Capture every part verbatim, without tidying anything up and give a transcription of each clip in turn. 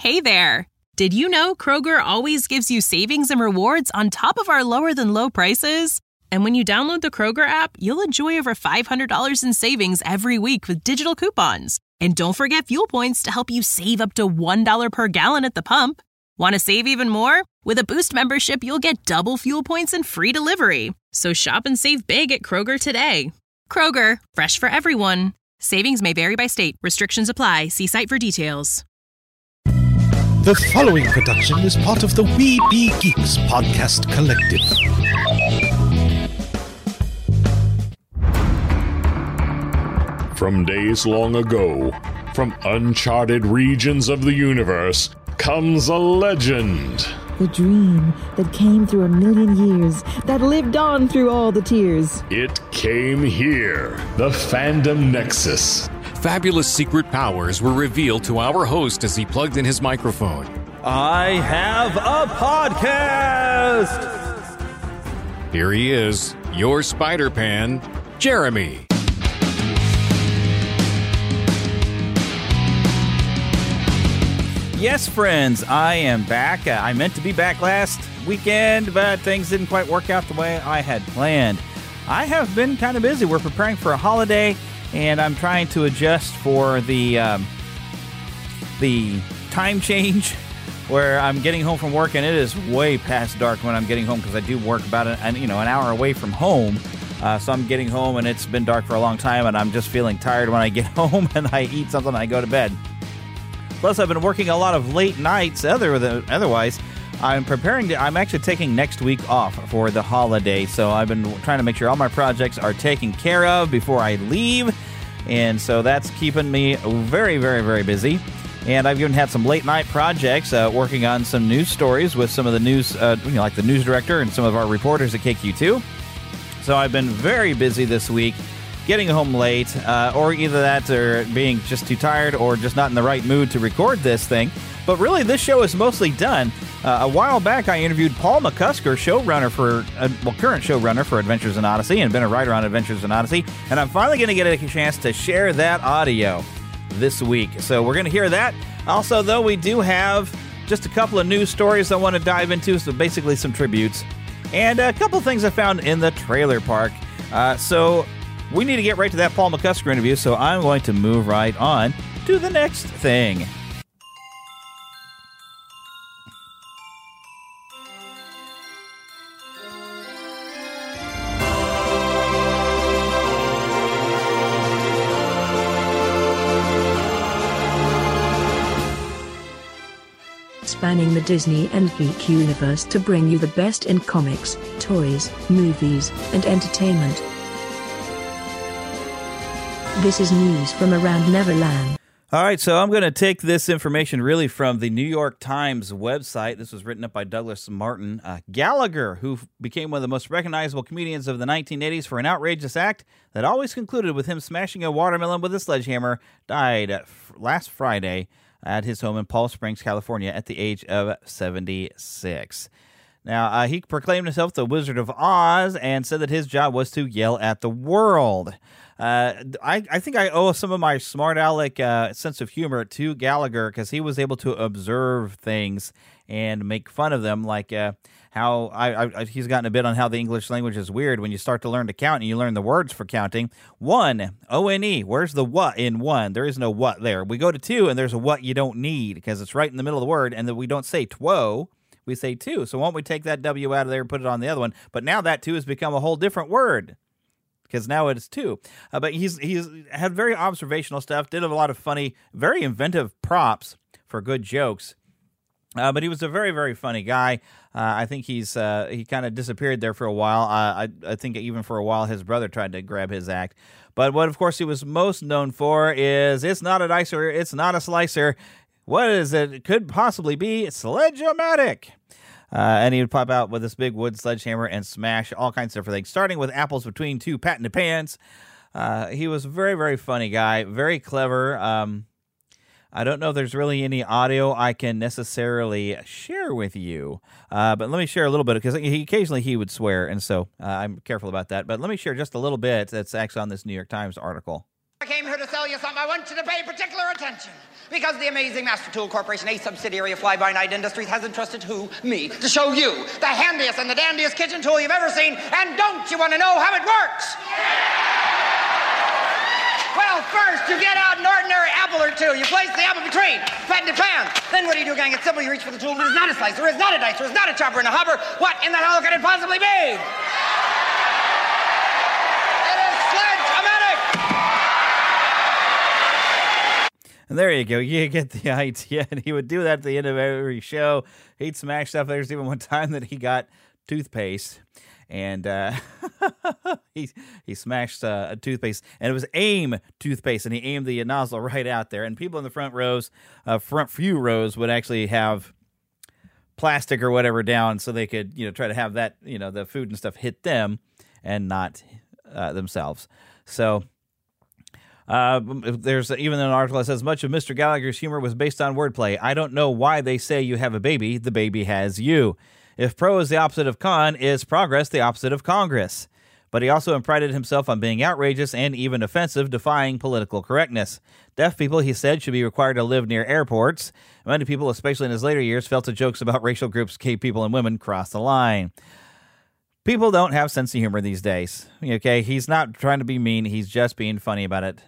Hey there! Did you know Kroger always gives you savings and rewards on top of our lower-than-low prices? And when you download the Kroger app, you'll enjoy over five hundred dollars in savings every week with digital coupons. And don't forget fuel points to help you save up to one dollar per gallon at the pump. Want to save even more? With a Boost membership, you'll get double fuel points and free delivery. So shop and save big at Kroger today. Kroger, fresh for everyone. Savings may vary by state. Restrictions apply. See site for details. The following production is part of the We Be Geeks podcast collective. From days long ago, from uncharted regions of the universe, comes a legend. The dream that came through a million years, that lived on through all the tears. It came here, the Fandom Nexus. Fabulous secret powers were revealed to our host as he plugged in his microphone. I have a podcast! Here he is, your Spider-Pan, Jeremy. Yes, friends, I am back. Uh, I meant to be back last weekend, but things didn't quite work out the way I had planned. I have been kind of busy. We're preparing for a holiday, and I'm trying to adjust for the um, the time change where I'm getting home from work, and it is way past dark when I'm getting home because I do work about an, you know, an hour away from home. Uh, so I'm getting home, and it's been dark for a long time, and I'm just feeling tired when I get home, and I eat something and I go to bed. Plus, I've been working a lot of late nights. Other than, otherwise, I'm preparing to. I'm actually taking next week off for the holiday, so I've been trying to make sure all my projects are taken care of before I leave, and so that's keeping me very, very, very busy. And I've even had some late night projects, uh, working on some news stories with some of the news, uh, you know, like the news director and some of our reporters at K Q two. So I've been very busy this week. Getting home late, uh, or either that or being just too tired or just not in the right mood to record this thing. But really, this show is mostly done. Uh, a while back, I interviewed Paul McCusker, showrunner for, uh, well, current showrunner for Adventures in Odyssey, and been a writer on Adventures in Odyssey. And I'm finally going to get a chance to share that audio this week. So we're going to hear that. Also, though, we do have just a couple of news stories I want to dive into, so basically some tributes, and a couple of things I found in the trailer park. Uh, so... We need to get right to that Paul McCusker interview, so I'm going to move right on to the next thing. Spanning the Disney and geek universe to bring you the best in comics, toys, movies, and entertainment. This is news from around Neverland. All right, so I'm going to take this information really from the New York Times website. This was written up by Douglas Martin. Uh, Gallagher, who became one of the most recognizable comedians of the nineteen eighties for an outrageous act that always concluded with him smashing a watermelon with a sledgehammer, died f- last Friday at his home in Palm Springs, California, at the age of seventy-six. Now, uh, he proclaimed himself the Wizard of Oz and said that his job was to yell at the world. Uh, I, I think I owe some of my smart aleck uh, sense of humor to Gallagher because he was able to observe things and make fun of them, like uh, how I, I, he's gotten a bit on how the English language is weird when you start to learn to count and you learn the words for counting. One, O N E, where's the what in one? There is no what there. We go to two and there's a what you don't need because it's right in the middle of the word, and then we don't say two, we say two. So won't we take that W out of there and put it on the other one? But now that two has become a whole different word, because now it's two. Uh, but he's he's had very observational stuff, did a lot of funny, very inventive props for good jokes. Uh, but he was a very, very funny guy. Uh, I think he's uh, he kind of disappeared there for a while. Uh, I, I think even for a while his brother tried to grab his act. But what, of course, he was most known for is it's not a dicer, it's not a slicer. What is it? It could possibly be Sledge-O-Matic. Uh, and he would pop out with this big wood sledgehammer and smash all kinds of different things, starting with apples between two patented pans. Uh, he was a very, very funny guy, very clever. Um, I don't know if there's really any audio I can necessarily share with you, uh, but let me share a little bit, because he, occasionally he would swear, and so uh, I'm careful about that. But let me share just a little bit that's actually on this New York Times article. I came here to tell you something. I want you to pay particular attention. Because the amazing Master Tool Corporation, a subsidiary of Fly By Night Industries, has entrusted who? Me, to show you the handiest and the dandiest kitchen tool you've ever seen. And don't you want to know how it works? Well, first, you get out an ordinary apple or two. You place the apple between flattened pans. Then what do you do, gang? It's simple. You reach for the tool. It is not a slicer. It is not a dicer. It is not a chopper and a hopper. What in the hell could it possibly be? It is Sledge-O-Matic! And there you go. You get the idea. And he would do that at the end of every show. He'd smash stuff. There's even one time that he got toothpaste. And uh, he he smashed uh, a toothpaste, and it was AIM toothpaste, and he aimed the nozzle right out there. And people in the front rows, uh, front few rows, would actually have plastic or whatever down, so they could, you know, try to have that, you know, the food and stuff hit them and not uh, themselves. So uh, there's even an article that says much of Mister Gallagher's humor was based on wordplay. I don't know why they say you have a baby; the baby has you. If pro is the opposite of con, is progress the opposite of Congress? But he also prided himself on being outrageous and even offensive, defying political correctness. Deaf people, he said, should be required to live near airports. Many people, especially in his later years, felt the jokes about racial groups, gay people, and women cross the line. People don't have sense of humor these days. Okay, he's not trying to be mean. He's just being funny about it.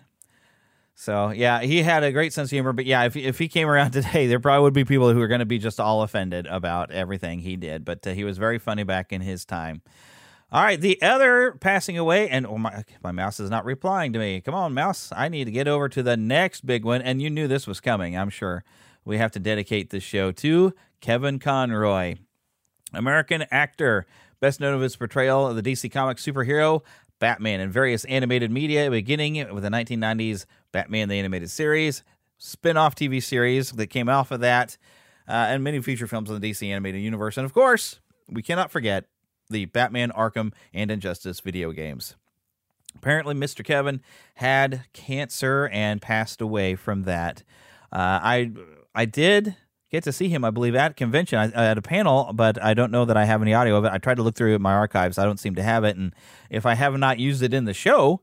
So, yeah, he had a great sense of humor, but yeah, if, if he came around today, there probably would be people who are going to be just all offended about everything he did, but uh, he was very funny back in his time. All right, the other passing away, and oh my, my mouse is not replying to me. Come on, mouse, I need to get over to the next big one, and you knew this was coming, I'm sure. We have to dedicate this show to Kevin Conroy, American actor, best known of his portrayal of the D C Comics superhero Batman in various animated media, beginning with the nineteen nineties Batman the Animated Series, spin-off T V series that came off of that, uh, and many feature films in the D C Animated Universe. And, of course, we cannot forget the Batman Arkham and Injustice video games. Apparently, Mister Kevin had cancer and passed away from that. Uh, I I did get to see him, I believe, at a convention, I, at a panel, but I don't know that I have any audio of it. I tried to look through my archives. I don't seem to have it. And if I have not used it in the show,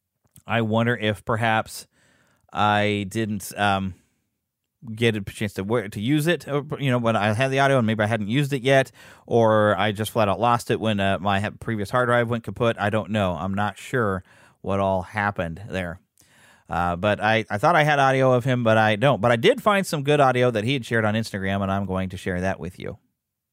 I wonder if perhaps I didn't um, get a chance to to use it, you know, when I had the audio and maybe I hadn't used it yet, or I just flat out lost it when uh, my previous hard drive went kaput. I don't know. I'm not sure what all happened there. Uh, but I, I thought I had audio of him, but I don't. But I did find some good audio that he had shared on Instagram, and I'm going to share that with you.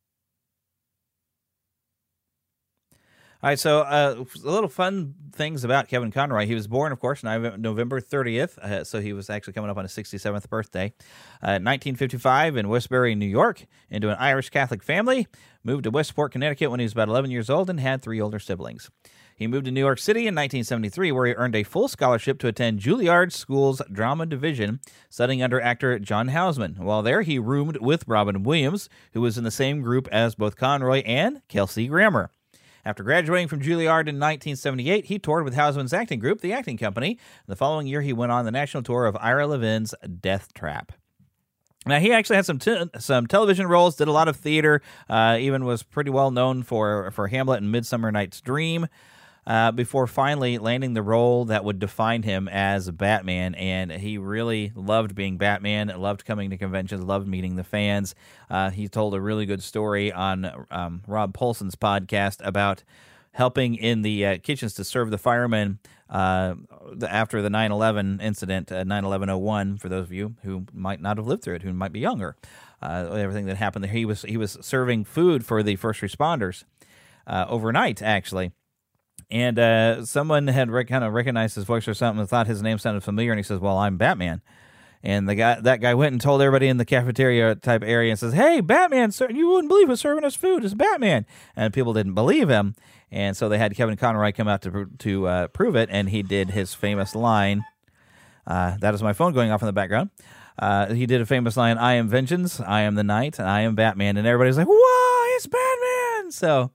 All right, so uh, a little fun things about Kevin Conroy. He was born, of course, November thirtieth, uh, so he was actually coming up on his sixty-seventh birthday. Uh, nineteen fifty-five in Westbury, New York, into an Irish Catholic family. Moved to Westport, Connecticut when he was about eleven years old and had three older siblings. He moved to New York City in nineteen seventy-three, where he earned a full scholarship to attend Juilliard School's drama division, studying under actor John Houseman. While there, he roomed with Robin Williams, who was in the same group as both Conroy and Kelsey Grammer. After graduating from Juilliard in nineteen seventy-eight, he toured with Houseman's acting group, The Acting Company. The following year, he went on the national tour of Ira Levin's Death Trap. Now, he actually had some t- some television roles, did a lot of theater, uh, even was pretty well known for, for Hamlet and Midsummer Night's Dream, uh, before finally landing the role that would define him as Batman. And he really loved being Batman, loved coming to conventions, loved meeting the fans. Uh, he told a really good story on um, Rob Paulson's podcast about helping in the uh, kitchens to serve the firemen uh, the, after the nine eleven incident, uh, nine eleven oh one, for those of you who might not have lived through it, who might be younger. Uh, everything that happened there. He was he was serving food for the first responders uh, overnight, actually. And uh, someone had rec- kind of recognized his voice or something and thought his name sounded familiar, and he says, well, I'm Batman. And the guy, that guy went and told everybody in the cafeteria type area and says, hey, Batman, sir, you wouldn't believe who's serving us food. It's Batman. And people didn't believe him. And so they had Kevin Conroy come out to to uh, prove it, and he did his famous line. Uh, that is my phone going off in the background. Uh, he did a famous line, I am vengeance, I am the night, I am Batman. And everybody's like, whoa, it's Batman! So...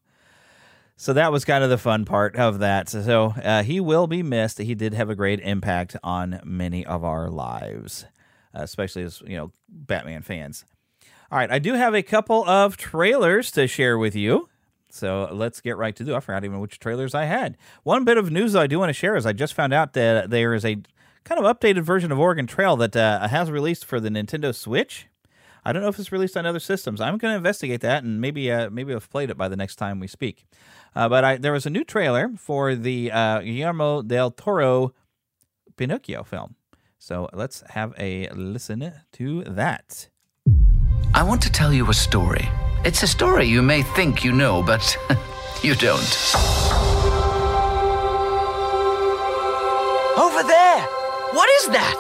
So that was kind of the fun part of that. So uh, he will be missed. He did have a great impact on many of our lives, uh, especially as, you know, Batman fans. All right, I do have a couple of trailers to share with you. So let's get right to it. I forgot even which trailers I had. One bit of news I do want to share is I just found out that there is a kind of updated version of Oregon Trail that uh, has released for the Nintendo Switch. I don't know if it's released on other systems. I'm going to investigate that, and maybe uh, maybe I've played it by the next time we speak. Uh, but I, there was a new trailer for the uh, Guillermo del Toro Pinocchio film. So let's have a listen to that. I want to tell you a story. It's a story you may think you know, but you don't. Over there! What is that?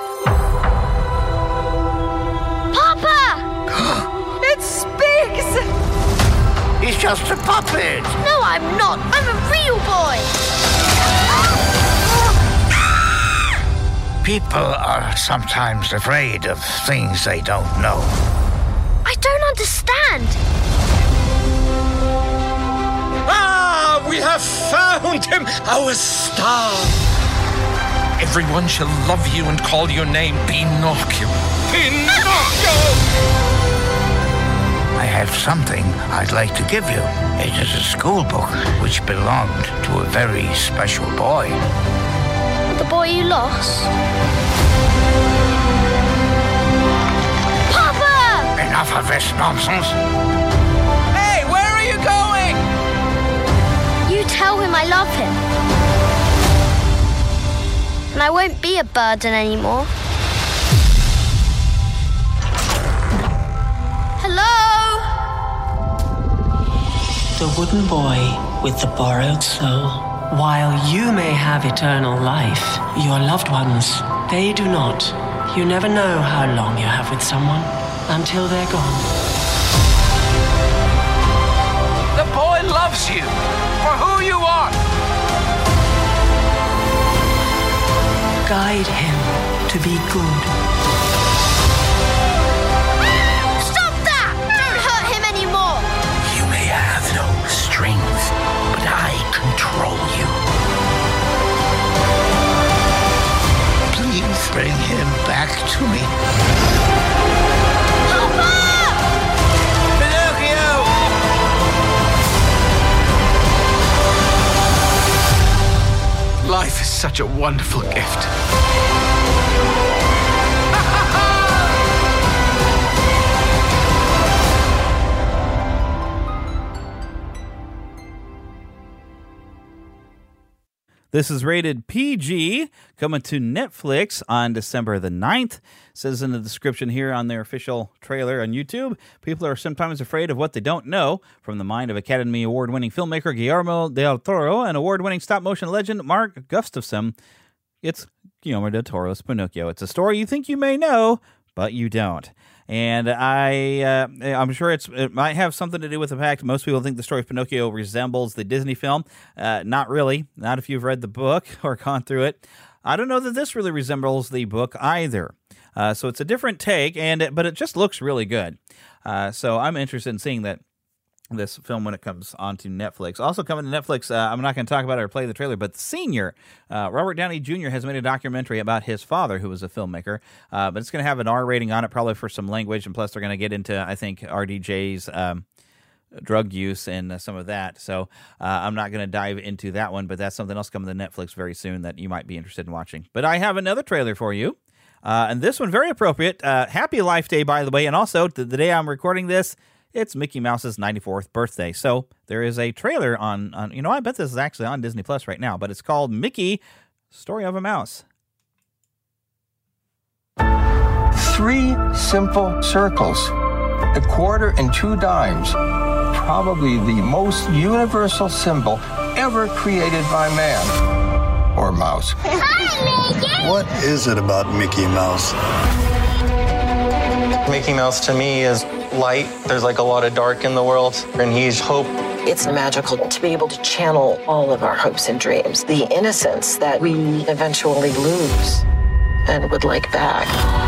Papa! It speaks! He's just a puppet! No, I'm not. I'm a real boy! People are sometimes afraid of things they don't know. I don't understand. Ah, we have found him, our star. Everyone shall love you and call your name Pinocchio. Pinocchio! I have something I'd like to give you. It is a school book which belonged to a very special boy. The boy you lost? Papa! Enough of this nonsense. Hey, where are you going? You tell him I love him. And I won't be a burden anymore. Hello? The wooden boy with the borrowed soul. While you may have eternal life, your loved ones, they do not. You never know how long you have with someone until they're gone. The boy loves you for who you are. Guide him to be good. Stop that! Don't hurt him anymore! You may have no strength, but I control you. Please bring him back to me. Papa! Pinocchio! Life is such a wonderful gift. This is rated P G, coming to Netflix on December the ninth. It says in the description here on their official trailer on YouTube, people are sometimes afraid of what they don't know. From the mind of Academy Award-winning filmmaker Guillermo del Toro and award-winning stop-motion legend Mark Gustafson, it's Guillermo del Toro's Pinocchio. It's a story you think you may know, but you don't. And I, uh, I'm sure it's it might have something to do with the fact most people think the story of Pinocchio resembles the Disney film. Uh, not really. Not if you've read the book or gone through it. I don't know that this really resembles the book either. Uh, so it's a different take, and it, but it just looks really good. Uh, so I'm interested in seeing that this film when it comes onto Netflix. Also coming to Netflix, uh, I'm not going to talk about it or play the trailer, but Senior, uh, Robert Downey Junior has made a documentary about his father, who was a filmmaker, uh, but it's going to have an R rating on it, probably for some language, and plus they're going to get into, I think, R D J's um, drug use and uh, some of that. So uh, I'm not going to dive into that one, but that's something else coming to Netflix very soon that you might be interested in watching. But I have another trailer for you, uh, and this one very appropriate. Uh, Happy Life Day, by the way, and also the, the day I'm recording this, it's Mickey Mouse's ninety-fourth birthday. So there is a trailer on, on, you know, I bet this is actually on Disney Plus right now, but it's called Mickey, Story of a Mouse. Three simple circles, a quarter and two dimes, probably the most universal symbol ever created by man. Or mouse. Hi, Mickey! What is it about Mickey Mouse? Mickey Mouse to me is light. There's like a lot of dark in the world, and he's hope. It's magical to be able to channel all of our hopes and dreams, the innocence that we eventually lose and would like back.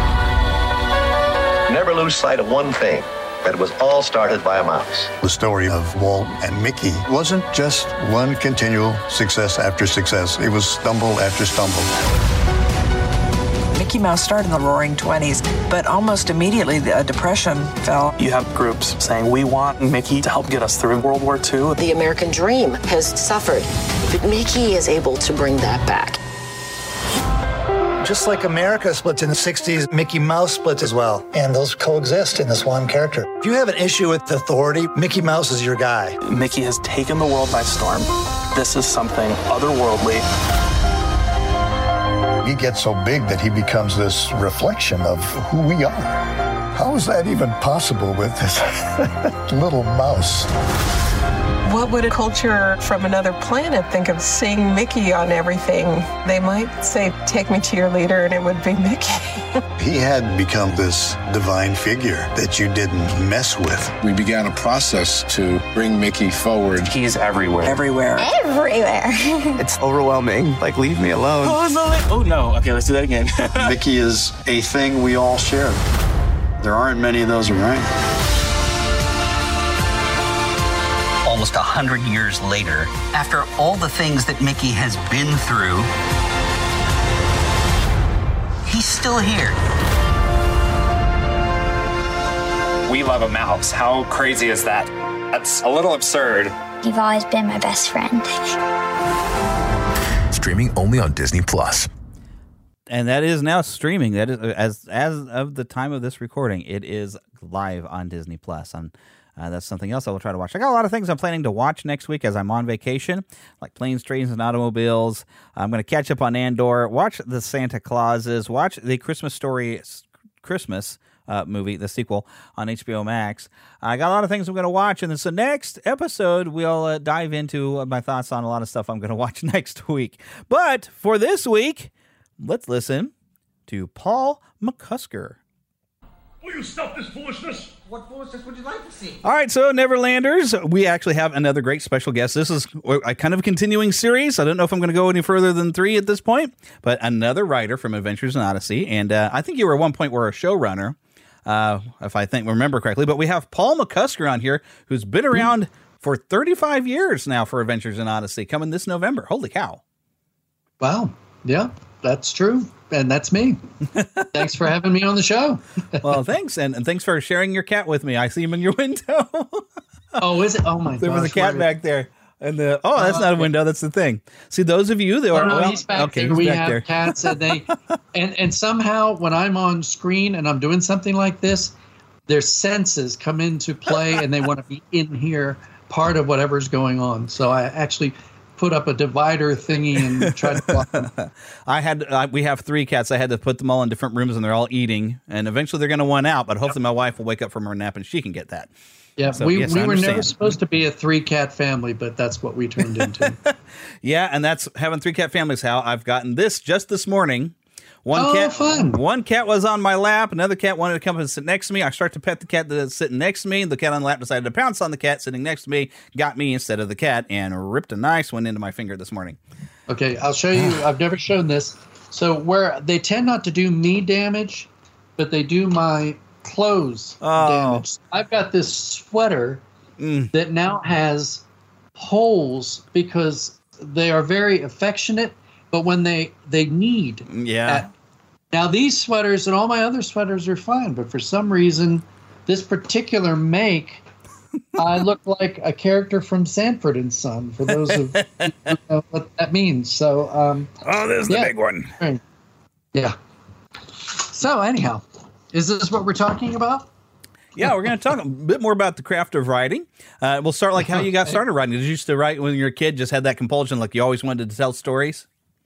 Never lose sight of one thing, that it was all started by a mouse. The story of Walt and Mickey wasn't just one continual success after success. It was stumble after stumble. Mickey Mouse started in the Roaring Twenties, but almost immediately the Depression fell. You have groups saying, we want Mickey to help get us through World War Two. The American dream has suffered, but Mickey is able to bring that back. Just like America splits in the sixties, Mickey Mouse splits as well. And those coexist in this one character. If you have an issue with authority, Mickey Mouse is your guy. Mickey has taken the world by storm. This is something otherworldly. He gets so big that he becomes this reflection of who we are. How is that even possible with this little mouse? What would a culture from another planet think of seeing Mickey on everything? They might say, take me to your leader, and it would be Mickey. He had become this divine figure that you didn't mess with. We began a process to bring Mickey forward. He's everywhere. Everywhere. Everywhere. It's overwhelming. Like, leave me alone. Oh, no. Oh, no. Okay, let's do that again. Mickey is a thing we all share. There aren't many of those around. Almost a hundred years later, after all the things that Mickey has been through, he's still here. We love a mouse. How crazy is that? That's a little absurd. You've always been my best friend. Streaming only on Disney Plus. And that is now streaming. That is as as of the time of this recording, it is live on Disney Plus. On Uh, that's something else I will try to watch. I got a lot of things I'm planning to watch next week as I'm on vacation, like Planes, Trains, and Automobiles. I'm going to catch up on Andor, watch the Santa Clauses, watch the Christmas Story Christmas uh, movie, the sequel, on H B O Max. I got a lot of things I'm going to watch, and then so next episode, we'll uh, dive into my thoughts on a lot of stuff I'm going to watch next week. But for this week, let's listen to Paul McCusker. Will you stop this foolishness? What foolishness would you like to see? All right, so Neverlanders, we actually have another great special guest. This is a kind of continuing series. I don't know if I'm going to go any further than three at this point, but another writer from Adventures in Odyssey. And uh, I think you were at one point were a showrunner, uh, if I think remember correctly. But we have Paul McCusker on here, who's been around for thirty-five years now for Adventures in Odyssey, coming this November. Holy cow. Wow. Yeah, that's true. And that's me. Thanks for having me on the show. Well, thanks. And, and thanks for sharing your cat with me. I see him in your window. Oh, is it? Oh, my God. There was a cat back there. And the Oh, that's uh, not a window. That's the thing. See, those of you that oh, are... No, well, he's back okay, there. he's we back have there. cats, and they... and, and somehow, when I'm on screen and I'm doing something like this, their senses come into play, and they want to be in here, part of whatever's going on. So I actually... put up a divider thingy and try to block them. I had uh, we have three cats. I had to put them all in different rooms, and they're all eating. And eventually, they're going to want out. But hopefully, my wife will wake up from her nap and she can get that. Yeah, so, we yes, we were never supposed to be a three cat family, but that's what we turned into. Yeah, and that's having three cat families. How I've gotten this just this morning. One oh, cat, fun. One cat was on my lap. Another cat wanted to come and sit next to me. I start to pet the cat that's sitting next to me. The cat on the lap decided to pounce on the cat sitting next to me, got me instead of the cat, and ripped a nice one into my finger this morning. Okay, I'll show you. I've never shown this. So where they tend not to do me damage, but they do my clothes oh. damage. I've got this sweater mm. that now has holes because they are very affectionate. But when they, they need. Yeah. At, now, these sweaters and all my other sweaters are fine. But for some reason, this particular make, I look like a character from Sanford and Son, for those of you who know what that means. So, um, oh, there's yeah. the big one. Yeah. So, anyhow, is this what we're talking about? Yeah, we're going to talk a bit more about the craft of writing. Uh, we'll start like how you got started writing. Did you used to write when you were a kid, just had that compulsion, like you always wanted to tell stories?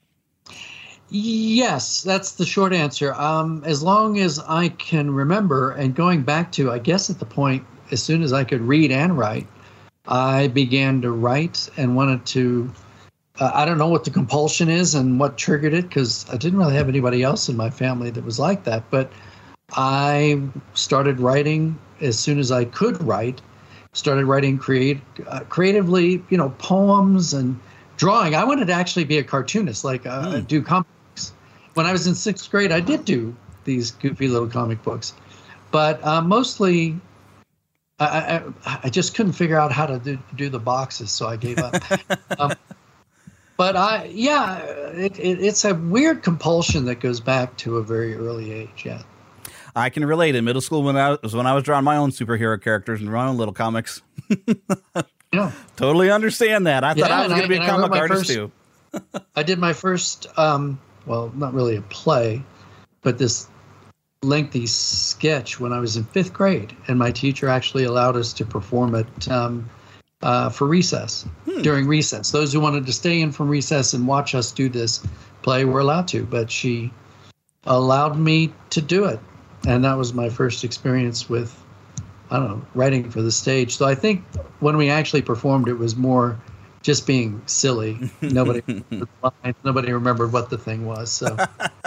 Yes, that's the short answer. Um, as long as I can remember, and going back to, I guess at the point, as soon as I could read and write, I began to write and wanted to, uh, I don't know what the compulsion is and what triggered it, because I didn't really have anybody else in my family that was like that. But I started writing as soon as I could write, started writing create, uh, creatively, you know, poems and drawing. I wanted to actually be a cartoonist, like uh, mm. do comics. When I was in sixth grade, I did do these goofy little comic books, but uh, mostly I, I, I just couldn't figure out how to do, do the boxes, so I gave up. um, but I, yeah, it, it, it's a weird compulsion that goes back to a very early age. Yeah. I can relate. In middle school, when I was when I was drawing my own superhero characters and my own little comics. Yeah, totally understand that. I thought yeah, I was going to be a comic artist first, too. I did my first um, well, not really a play, but this lengthy sketch when I was in fifth grade, and my teacher actually allowed us to perform it um, uh, for recess, hmm. during recess. Those who wanted to stay in from recess and watch us do this play were allowed to, but she allowed me to do it. And that was my first experience with, I don't know, writing for the stage. So I think when we actually performed, it was more just being silly. Nobody nobody remembered what the thing was. So,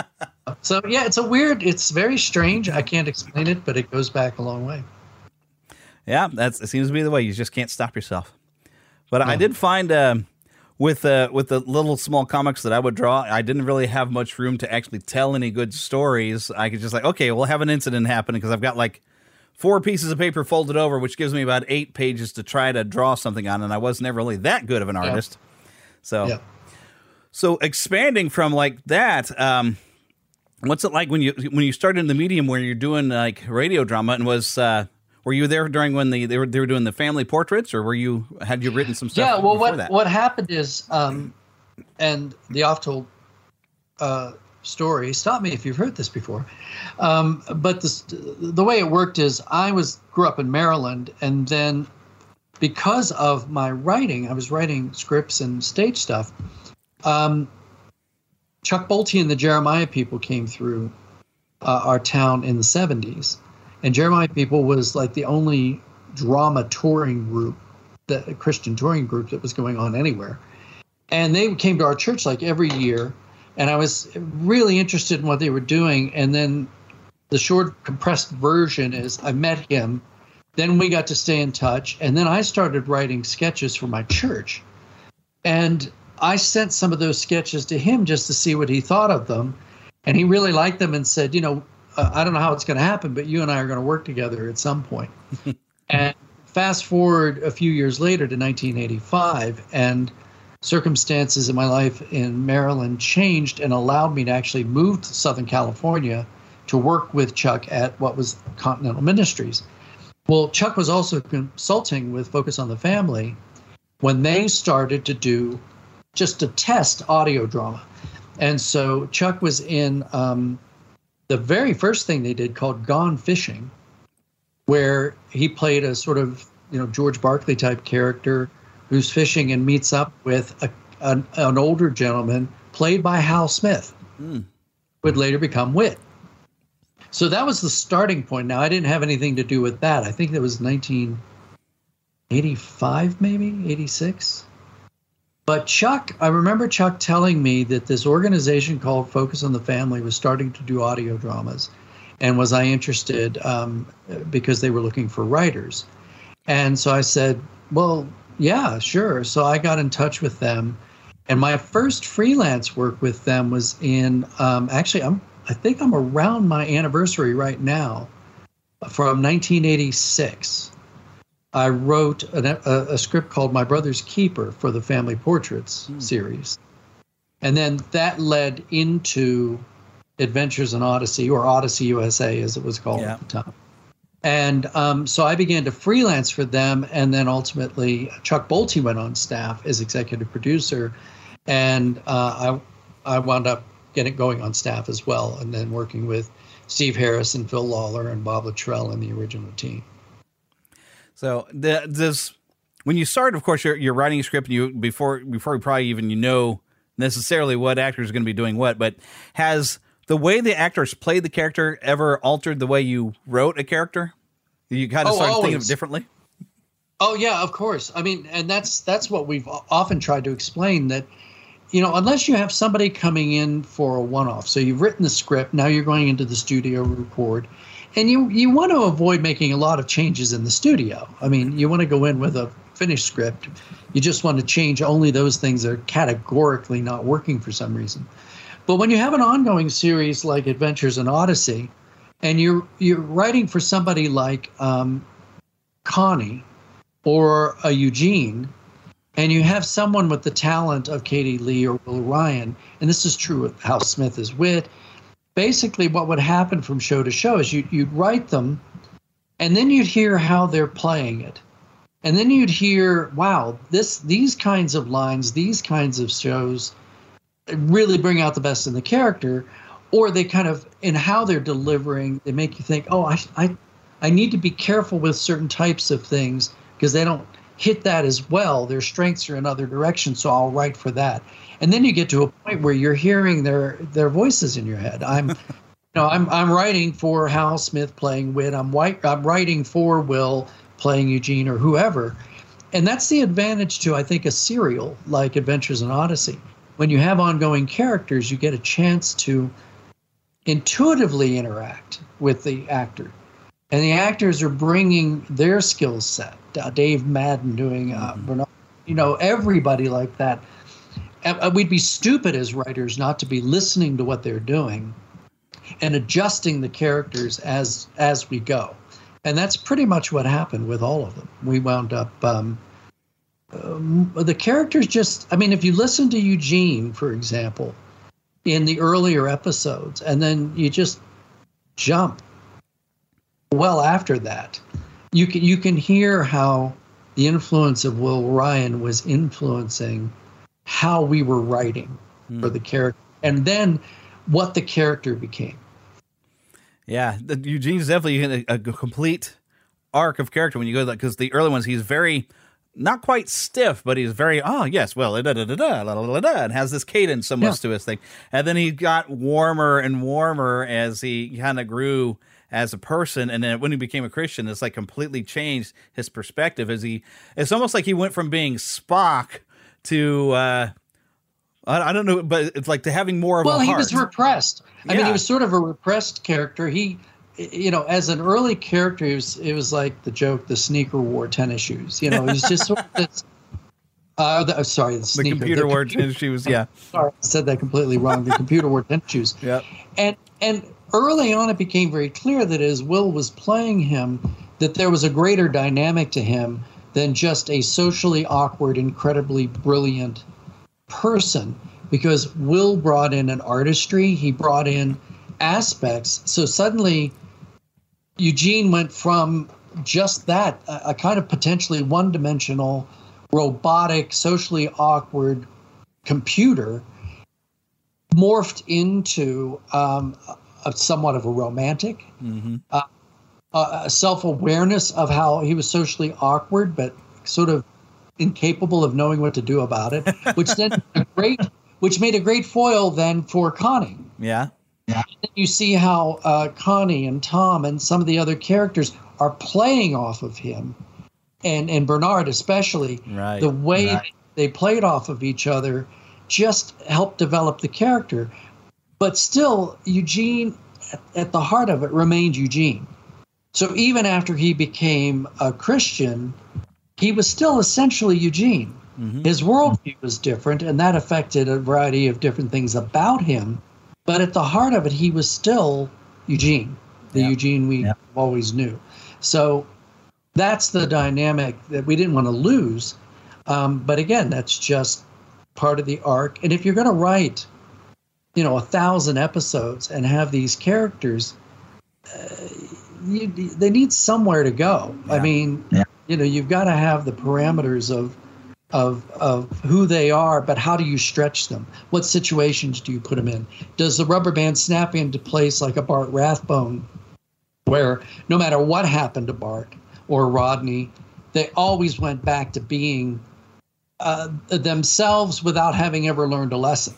so yeah, it's a weird, it's very strange. I can't explain it, but it goes back a long way. Yeah, that's it seems to be the way. You just can't stop yourself. But no. I did find um, with uh, with the little small comics that I would draw, I didn't really have much room to actually tell any good stories. I could just like, okay, we'll have an incident happen because I've got like four pieces of paper folded over, which gives me about eight pages to try to draw something on, and I was never really that good of an artist. Yeah. So, yeah. so expanding from like that, um, what's it like when you when you started in the medium where you're doing like radio drama? And was uh, were you there during when the they were they were doing the family portraits, or were you had you written some stuff? Yeah, well, before what that? what happened is, um, and the oft-told uh, story. Stop me if you've heard this before. Um, but this, the way it worked is I was grew up in Maryland, and then because of my writing, I was writing scripts and stage stuff. Um, Chuck Bolte and the Jeremiah People came through uh, our town in the seventies, and Jeremiah People was like the only drama touring group, the Christian touring group that was going on anywhere. And they came to our church like every year. And I was really interested in what they were doing. And then the short, compressed version is I met him. Then we got to stay in touch. And then I started writing sketches for my church. And I sent some of those sketches to him just to see what he thought of them. And he really liked them and said, you know, uh, I don't know how it's going to happen, but you and I are going to work together at some point. And fast forward a few years later to nineteen eighty-five, and circumstances in my life in Maryland changed and allowed me to actually move to Southern California to work with Chuck at what was Continental Ministries. Well, Chuck was also consulting with Focus on the Family when they started to do just a test audio drama. And so Chuck was in um, the very first thing they did called Gone Fishing, where he played a sort of, you know, George Barkley type character who's fishing and meets up with a, an, an older gentleman played by Hal Smith, mm. who would later become Whit. So that was the starting point. Now, I didn't have anything to do with that. I think that was nineteen eighty-five, maybe, eighty-six. But Chuck, I remember Chuck telling me that this organization called Focus on the Family was starting to do audio dramas. And was I interested um, because they were looking for writers. And so I said, well, yeah, sure. So I got in touch with them, and my first freelance work with them was in um, actually I'm I think I'm around my anniversary right now, from nineteen eighty-six. I wrote a, a, a script called My Brother's Keeper for the Family Portraits mm. series, and then that led into Adventures in Odyssey, or Odyssey U S A as it was called yeah. at the time. And um, so I began to freelance for them, and then ultimately Chuck Bolte went on staff as executive producer, and uh, I I wound up getting going on staff as well, and then working with Steve Harris and Phil Lawler and Bob Luttrell and the original team. So the, this when you start, of course, you're, you're writing a script, and you before before you probably even you know necessarily what actor is going to be doing what, but has the way the actors played the character ever altered the way you wrote a character? You kind of oh, started always. thinking of it differently? Oh, yeah, of course. I mean, and that's that's what we've often tried to explain, that, you know, unless you have somebody coming in for a one-off, so you've written the script, now you're going into the studio to record, and you, you want to avoid making a lot of changes in the studio. I mean, you want to go in with a finished script. You just want to change only those things that are categorically not working for some reason. But when you have an ongoing series like Adventures in Odyssey, and you're you're writing for somebody like um, Connie or a Eugene, and you have someone with the talent of Katie Lee or Will Ryan, and this is true with Hal Smith as Whit, basically what would happen from show to show is you, you'd write them, and then you'd hear how they're playing it. And then you'd hear, wow, this these kinds of lines, these kinds of shows, really bring out the best in the character, or they kind of, in how they're delivering, they make you think, oh, I, I, I need to be careful with certain types of things because they don't hit that as well. Their strengths are in other directions, so I'll write for that. And then you get to a point where you're hearing their their voices in your head. I'm, you know, I'm I'm writing for Hal Smith playing Whit. I'm white. I'm writing for Will playing Eugene or whoever, and that's the advantage to, I think, a serial like Adventures in Odyssey. When you have ongoing characters, you get a chance to intuitively interact with the actor. And the actors are bringing their skill set. Uh, Dave Madden doing, uh, Bernard, you know, everybody like that. And we'd be stupid as writers not to be listening to what they're doing and adjusting the characters as as we go. And that's pretty much what happened with all of them. We wound up, um, um, the characters just, I mean, if you listen to Eugene, for example, in the earlier episodes, and then you just jump well after that, you can you can hear how the influence of Will Ryan was influencing how we were writing mm. for the character, and then what the character became. Yeah, the, Eugene's definitely a, a complete arc of character when you go that, because the early ones he's very not quite stiff, but he's very oh yes, well da da da da da da da, and has this cadence almost yeah. to his thing, and then he got warmer and warmer as he kind of grew as a person, and then when he became a Christian, it's like completely changed his perspective. As he, it's almost like he went from being Spock to uh, I, I don't know, but it's like to having more of well, a heart. Well, he was repressed. I yeah. mean, he was sort of a repressed character. He, you know, as an early character, it was, it was like the joke, the sneaker wore tennis shoes. You know, he's just sort of this. Uh, the, sorry, the, sneaker, the computer the wore computer, tennis shoes. Yeah, sorry, I said that completely wrong. The computer wore tennis shoes. Yeah, and and. Early on, it became very clear that as Will was playing him, that there was a greater dynamic to him than just a socially awkward, incredibly brilliant person, because Will brought in an artistry, he brought in aspects. So suddenly, Eugene went from just that, a, a kind of potentially one-dimensional, robotic, socially awkward computer, morphed into um, a, somewhat of a romantic, mm-hmm. uh, a self-awareness of how he was socially awkward, but sort of incapable of knowing what to do about it, which then a great, which made a great foil then for Connie. Yeah. Yeah. And you see how uh, Connie and Tom and some of the other characters are playing off of him, and and Bernard especially. Right. The way right. they played off of each other just helped develop the character. But still, Eugene, at, at the heart of it, remained Eugene. So even after he became a Christian, he was still essentially Eugene. Mm-hmm. His worldview was different, and that affected a variety of different things about him. But at the heart of it, he was still Eugene, the yeah. Eugene we yeah. always knew. So that's the dynamic that we didn't want to lose. Um, but again, that's just part of the arc. And if you're going to write, you know, a thousand episodes and have these characters, uh, you, they need somewhere to go. Yeah. I mean, yeah. you know, you've got to have the parameters of of of who they are, but how do you stretch them? What situations do you put them in? Does the rubber band snap into place like a Bart Rathbone, where no matter what happened to Bart or Rodney, they always went back to being uh, themselves without having ever learned a lesson?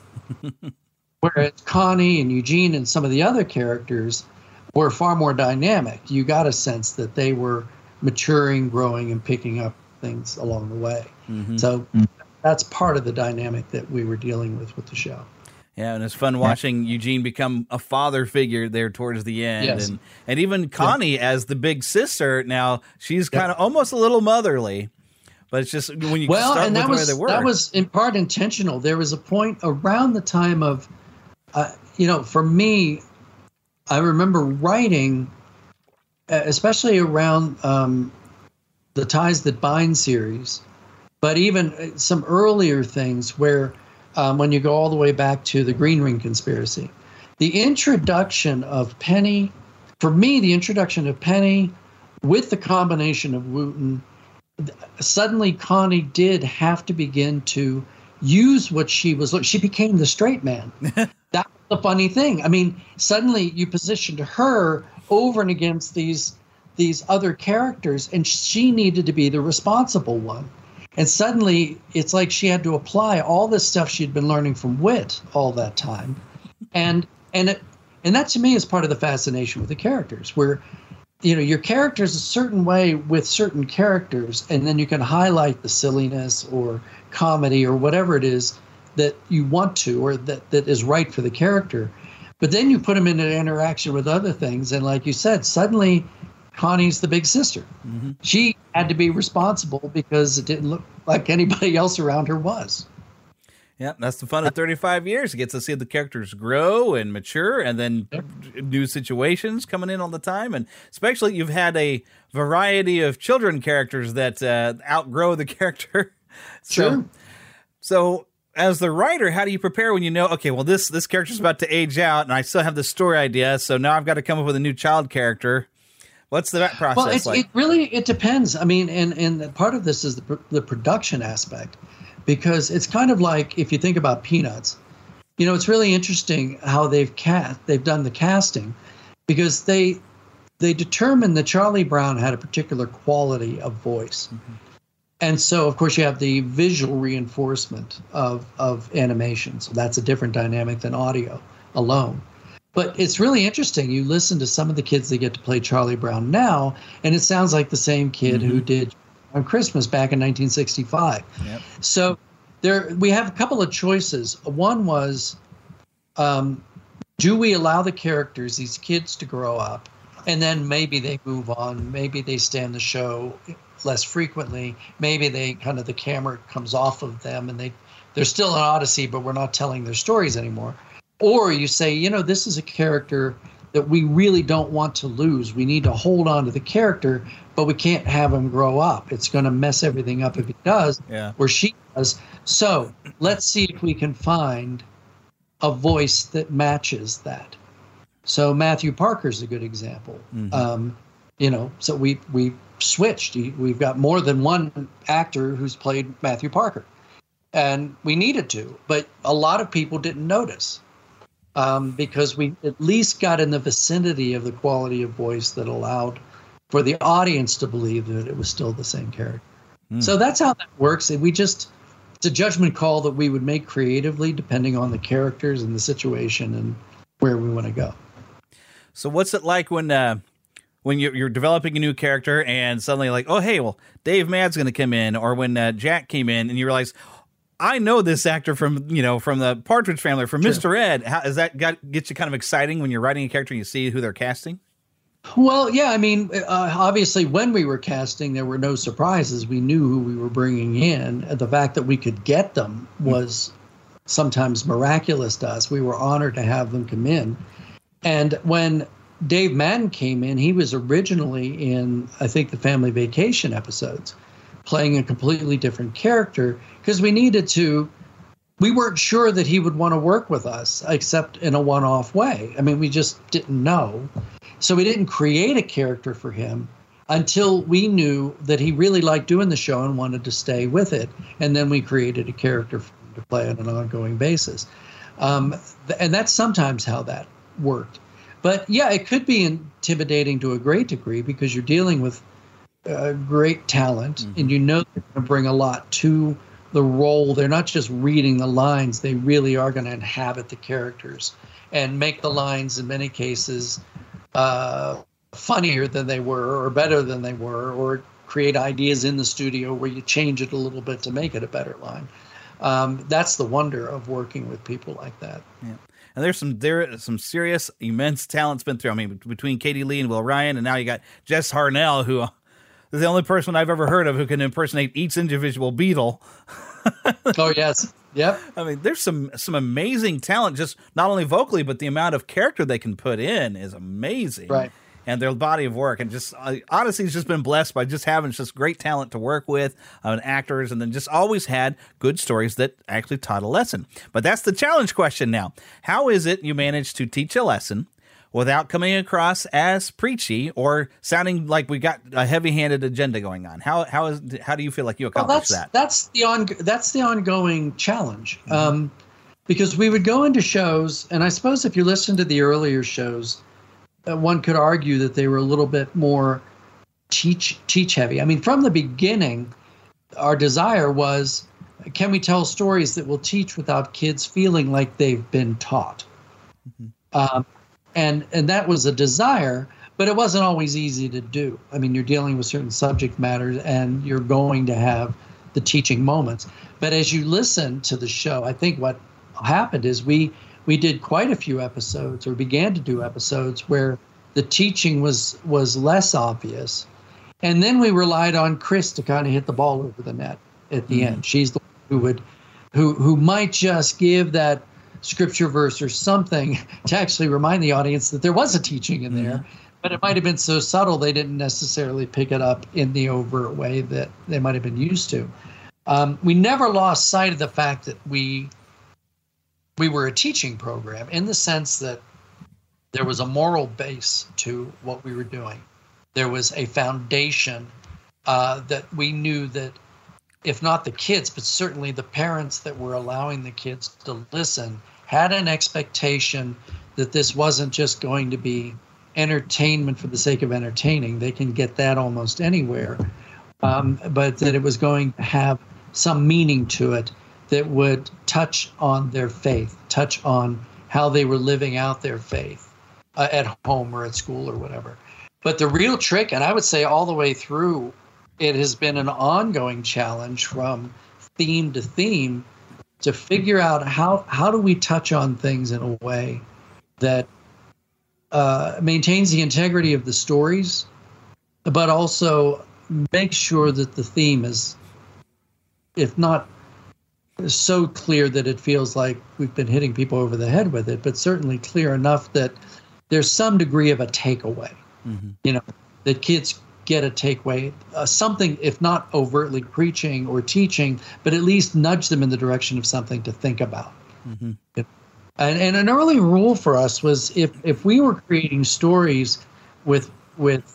Whereas Connie and Eugene and some of the other characters were far more dynamic. You got a sense that they were maturing, growing, and picking up things along the way. Mm-hmm. So that's part of the dynamic that we were dealing with with the show. Yeah, and it's fun watching Eugene become a father figure there towards the end. Yes. And and even Connie yeah. as the big sister, now she's kind of yeah. almost a little motherly. But it's just when you well, start and with that the was, way they were. That was in part intentional. There was a point around the time of, uh, you know, for me, I remember writing, uh, especially around um, the Ties That Bind series, but even some earlier things where um, when you go all the way back to the Green Ring Conspiracy, the introduction of Penny, for me, the introduction of Penny with the combination of Wooten, suddenly Connie did have to begin to use what she was. She became the straight man. That's the funny thing. I mean, suddenly you positioned her over and against these these other characters, and she needed to be the responsible one. And suddenly it's like she had to apply all this stuff she'd been learning from Wit all that time. And and it and that to me is part of the fascination with the characters, where you know your character's a certain way with certain characters, and then you can highlight the silliness or comedy or whatever it is that you want to, or that, that is right for the character. But then you put them in an interaction with other things, and like you said, suddenly Connie's the big sister. Mm-hmm. She had to be responsible because it didn't look like anybody else around her was. Yeah, that's the fun of thirty-five years. You get to see the characters grow and mature, and then yep. new situations coming in all the time. And especially you've had a variety of children characters that uh, outgrow the character. so, sure. So as the writer, how do you prepare when you know, okay, well, this, this character's about to age out, and I still have this story idea, so now I've got to come up with a new child character. What's that process well, it, like? It really, it depends. I mean, and, and part of this is the, the production aspect. Because it's kind of like if you think about Peanuts, you know, it's really interesting how they've cast, they've done the casting, because they they determined that Charlie Brown had a particular quality of voice, mm-hmm. and so of course you have the visual reinforcement of of animation, so that's a different dynamic than audio alone. But it's really interesting. You listen to some of the kids that get to play Charlie Brown now, and it sounds like the same kid mm-hmm. who did on Christmas back in nineteen sixty-five. Yep. So there we have a couple of choices. One was, um, do we allow the characters, these kids, to grow up, and then maybe they move on, maybe they stay on the show less frequently, maybe they kind of the camera comes off of them and they they're still an Odyssey, but we're not telling their stories anymore. Or you say, you know, this is a character that we really don't want to lose. We need to hold on to the character, but we can't have him grow up. It's going to mess everything up if he does, yeah. or she does. So let's see if we can find a voice that matches that. So Matthew Parker's a good example. Mm-hmm. Um, you know, so we we switched. We've got more than one actor who's played Matthew Parker, and we needed to, but a lot of people didn't notice. Um, because we at least got in the vicinity of the quality of voice that allowed for the audience to believe that it was still the same character. Mm. So that's how that works. And we just, it's a judgment call that we would make creatively depending on the characters and the situation and where we want to go. So what's it like when uh, when you're, you're developing a new character and suddenly like, oh, hey, well, Dave Madd's going to come in, or when uh, Jack came in and you realize, I know this actor from, you know, from the Partridge Family, from sure. Mister Ed. How is that got get you kind of exciting when you're writing a character and you see who they're casting? Well, yeah, I mean, uh, obviously when we were casting, there were no surprises. We knew who we were bringing in. The fact that we could get them was sometimes miraculous to us. We were honored to have them come in. And when Dave Madden came in, he was originally in, I think, the Family Vacation episodes, playing a completely different character, because we needed to, we weren't sure that he would want to work with us except in a one-off way. I mean, we just didn't know. So we didn't create a character for him until we knew that he really liked doing the show and wanted to stay with it. And then we created a character for him to play on an ongoing basis. Um, and that's sometimes how that worked. But yeah, it could be intimidating to a great degree because you're dealing with Uh, great talent, mm-hmm. and you know they're going to bring a lot to the role. They're not just reading the lines, they really are going to inhabit the characters and make the lines in many cases uh, funnier than they were or better than they were, or create ideas in the studio where you change it a little bit to make it a better line. Um, that's the wonder of working with people like that. Yeah. And there's some there some serious, immense talent's been through. I mean, between Katie Lee and Will Ryan, and now you got Jess Harnell, who is the only person I've ever heard of who can impersonate each individual Beatle. Oh, yes. Yep. I mean, there's some some amazing talent, just not only vocally, but the amount of character they can put in is amazing. Right. And their body of work. And just, uh, honestly, it's just been blessed by just having just great talent to work with, uh, and actors, and then just always had good stories that actually taught a lesson. But that's the challenge question now. How is it you manage to teach a lesson without coming across as preachy or sounding like we got a heavy-handed agenda going on? How how is how do you feel like you Well, accomplished that's that? that's the on that's the ongoing challenge, mm-hmm. um, because we would go into shows, and I suppose if you listen to the earlier shows, uh, one could argue that they were a little bit more teach teach heavy. I mean, from the beginning, our desire was, can we tell stories that will teach without kids feeling like they've been taught? Mm-hmm. Um, and and that was a desire, but it wasn't always easy to do. I mean, you're dealing with certain subject matters, and you're going to have the teaching moments. But as you listen to the show, I think what happened is we we did quite a few episodes, or began to do episodes, where the teaching was was less obvious, and then we relied on Chris to kind of hit the ball over the net at the mm-hmm. end. She's the one who would who who might just give that scripture verse or something to actually remind the audience that there was a teaching in there, mm-hmm. but it might have been so subtle they didn't necessarily pick it up in the overt way that they might have been used to. Um, we never lost sight of the fact that we we were a teaching program, in the sense that there was a moral base to what we were doing. There was a foundation uh, that we knew that, if not the kids, but certainly the parents that were allowing the kids to listen, had an expectation that this wasn't just going to be entertainment for the sake of entertaining. They can get that almost anywhere. Um, but that it was going to have some meaning to it that would touch on their faith, touch on how they were living out their faith uh, at home or at school or whatever. But the real trick, and I would say all the way through, it has been an ongoing challenge from theme to theme to figure out how, how do we touch on things in a way that uh, maintains the integrity of the stories, but also makes sure that the theme is, if not so clear that it feels like we've been hitting people over the head with it, but certainly clear enough that there's some degree of a takeaway. Mm-hmm. You know, that kids get a takeaway, uh, something, if not overtly preaching or teaching, but at least nudge them in the direction of something to think about. Mm-hmm. And, and an early rule for us was, if, if we were creating stories with with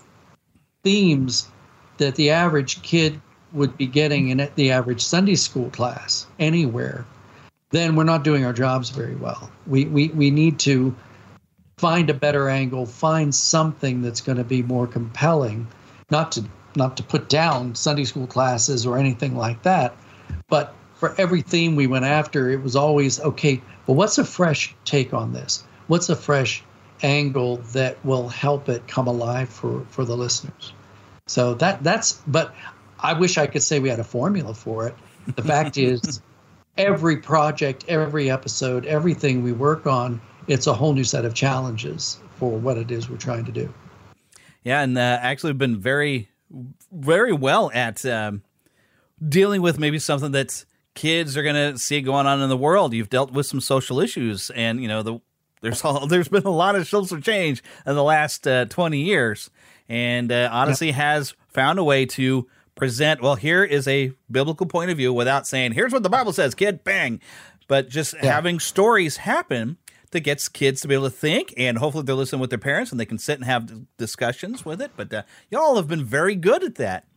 themes that the average kid would be getting in the average Sunday school class anywhere, then we're not doing our jobs very well. We we we need to find a better angle, find something that's going to be more compelling. Not to not to put down Sunday school classes or anything like that, but for every theme we went after, it was always, okay, well, what's a fresh take on this? What's a fresh angle that will help it come alive for, for the listeners? So that that's, but I wish I could say we had a formula for it. The fact is, every project, every episode, everything we work on, it's a whole new set of challenges for what it is we're trying to do. Yeah, and uh, actually been very, very well at um, dealing with maybe something that kids are going to see going on in the world. You've dealt with some social issues, and you know the there's all, there's been a lot of social change in the last uh, twenty years, and uh, Odyssey yeah. has found a way to present, well, here is a biblical point of view without saying, here's what the Bible says, kid, bang, but just yeah. having stories happen that gets kids to be able to think, and hopefully they're listening with their parents and they can sit and have discussions with it. But uh, y'all have been very good at that.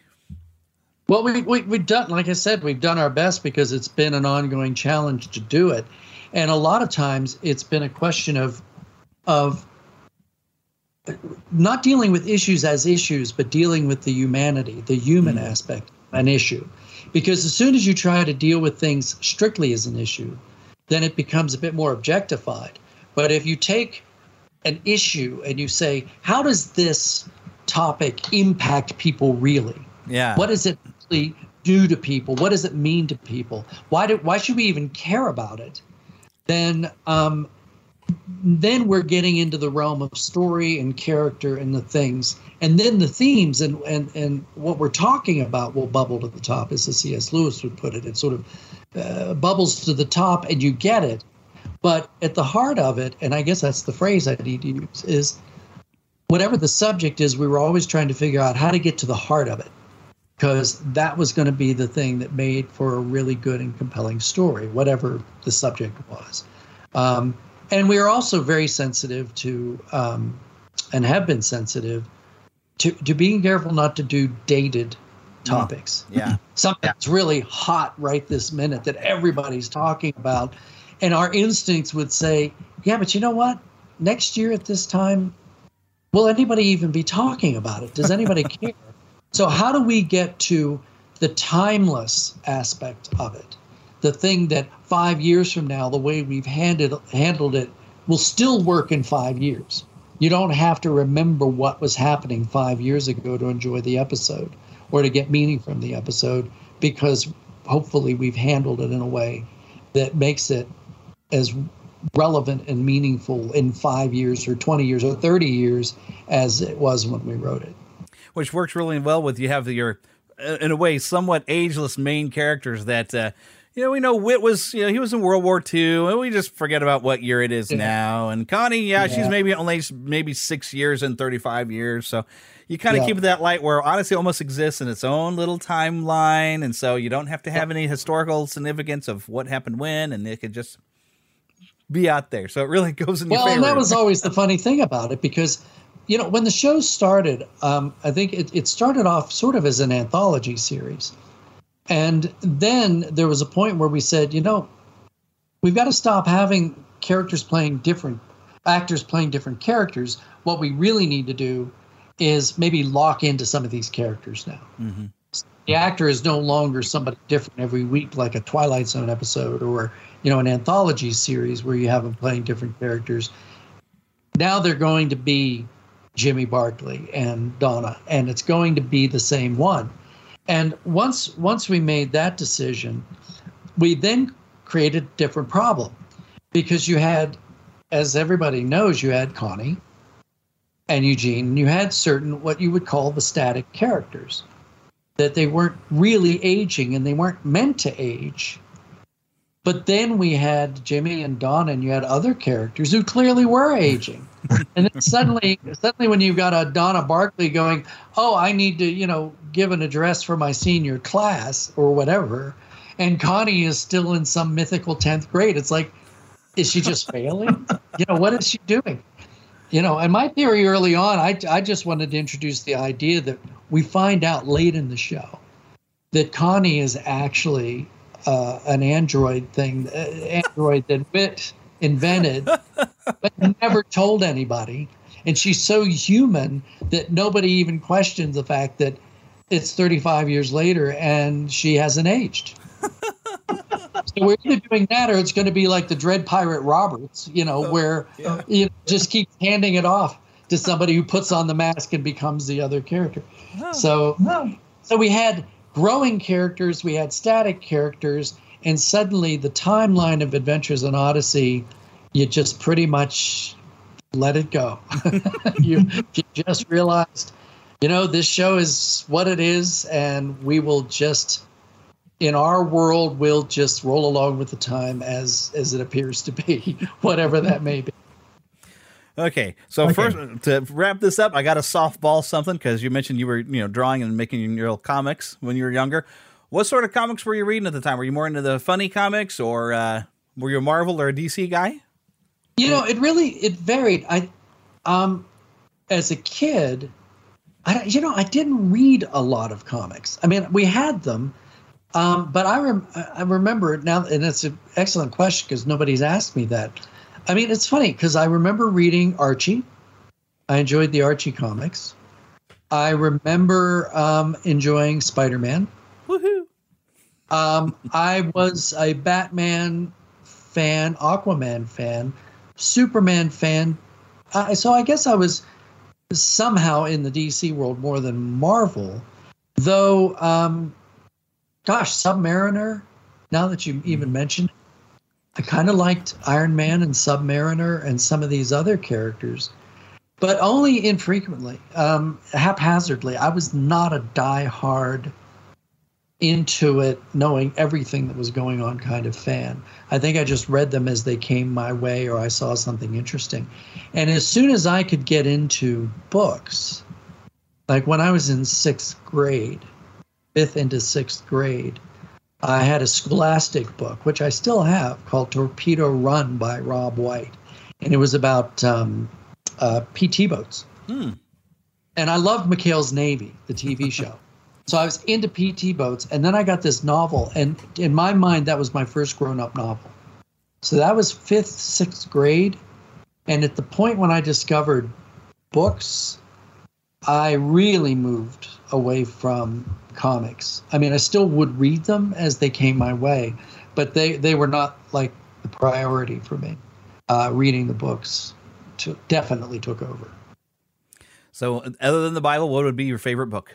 Well, we, we, we've done, like I said, we've done our best because it's been an ongoing challenge to do it. And a lot of times it's been a question of, of not dealing with issues as issues, but dealing with the humanity, the human mm-hmm. aspect of an issue. Because as soon as you try to deal with things strictly as an issue, then it becomes a bit more objectified. But if you take an issue and you say, how does this topic impact people really? Yeah. What does it really do to people? What does it mean to people? Why do why should we even care about it? Then um, then we're getting into the realm of story and character and the things. And then the themes and, and, and what we're talking about will bubble to the top, as the C S Lewis would put it. It sort of uh, bubbles to the top and you get it. But at the heart of it, and I guess that's the phrase I need to use, is whatever the subject is, we were always trying to figure out how to get to the heart of it, because that was going to be the thing that made for a really good and compelling story, whatever the subject was. Um, And we are also very sensitive to, um, and have been sensitive to, to being careful not to do dated topics. Yeah. Something that's really hot right this minute that everybody's talking about. And our instincts would say, yeah, but you know what? Next year at this time, will anybody even be talking about it? Does anybody care? So how do we get to the timeless aspect of it? The thing that five years from now, the way we've handled, handled it will still work in five years. You don't have to remember what was happening five years ago to enjoy the episode or to get meaning from the episode, because hopefully we've handled it in a way that makes it as relevant and meaningful in five years or twenty years or thirty years as it was when we wrote it. Which works really well with, you have your, in a way, somewhat ageless main characters that, uh, you know, we know Whit was, you know, he was in World War Two, and we just forget about what year it is yeah. now. And Connie, yeah, yeah, she's maybe only maybe six years and thirty-five years. So you kind of yeah. keep it that light where Odyssey almost exists in its own little timeline. And so you don't have to have any historical significance of what happened when, and it could just be out there. So it really goes in your well, favor. Well, and that was always the funny thing about it, because, you know, when the show started, um, I think it, it started off sort of as an anthology series. And then there was a point where we said, you know, we've got to stop having characters playing different, actors playing different characters. What we really need to do is maybe lock into some of these characters now. Mm-hmm. The actor is no longer somebody different every week, like a Twilight Zone episode or, you know, an anthology series where you have them playing different characters. Now they're going to be Jimmy Barkley and Donna, and it's going to be the same one. And once once we made that decision, we then created a different problem, because you had, as everybody knows, you had Connie and Eugene, and you had certain what you would call the static characters, that they weren't really aging and they weren't meant to age. But then we had Jimmy and Donna, and you had other characters who clearly were aging. And then suddenly, suddenly when you've got a Donna Barkley going, oh, I need to, you know, give an address for my senior class or whatever, and Connie is still in some mythical tenth grade, it's like, is she just failing? You know, what is she doing? You know, and my theory early on, I, I just wanted to introduce the idea that we find out late in the show that Connie is actually uh, an android thing, uh, android that Whit invented, but never told anybody. And she's so human that nobody even questions the fact that it's thirty-five years later and she hasn't aged. So we're either doing that, or it's going to be like the Dread Pirate Roberts, you know, oh, where yeah. you know, just keeps handing it off to somebody who puts on the mask and becomes the other character. Oh. So, oh. so we had growing characters, we had static characters, and suddenly the timeline of Adventures in Odyssey, you just pretty much let it go. you, you just realized, you know, this show is what it is, and we will just, in our world, we'll just roll along with the time as as it appears to be, whatever that may be. Okay, so okay. First, to wrap this up, I got a softball something, because you mentioned you were, you know, drawing and making your little comics when you were younger. What sort of comics were you reading at the time? Were you more into the funny comics, or uh, were you a Marvel or a D C guy? You know, it really, it varied. I, um, as a kid, I, you know, I didn't read a lot of comics. I mean, we had them, um, but I, rem- I remember now, and it's an excellent question because nobody's asked me that. I mean, it's funny because I remember reading Archie. I enjoyed the Archie comics. I remember um, enjoying Spider-Man. Woohoo! Um, I was a Batman fan, Aquaman fan, Superman fan. Uh, so I guess I was somehow in the D C world more than Marvel. Though, um, gosh, Submariner, now that you even mentioned it, I kind of liked Iron Man and Submariner and some of these other characters, but only infrequently, um, haphazardly. I was not a diehard into it, knowing everything that was going on kind of fan. I think I just read them as they came my way, or I saw something interesting. And as soon as I could get into books, like when I was in sixth grade, fifth into sixth grade, I had a Scholastic book, which I still have, called Torpedo Run by Rob White. and it was about um, uh, P T boats. Hmm. And I loved McHale's Navy, the T V show. So I was into P T boats, and then I got this novel, and in my mind, that was my first grown-up novel. So that was fifth, sixth grade, and at the point when I discovered books, I really moved away from comics. I mean, I still would read them as they came my way, but they, they were not like the priority for me. Uh, reading the books to, definitely took over. So other than the Bible, what would be your favorite book?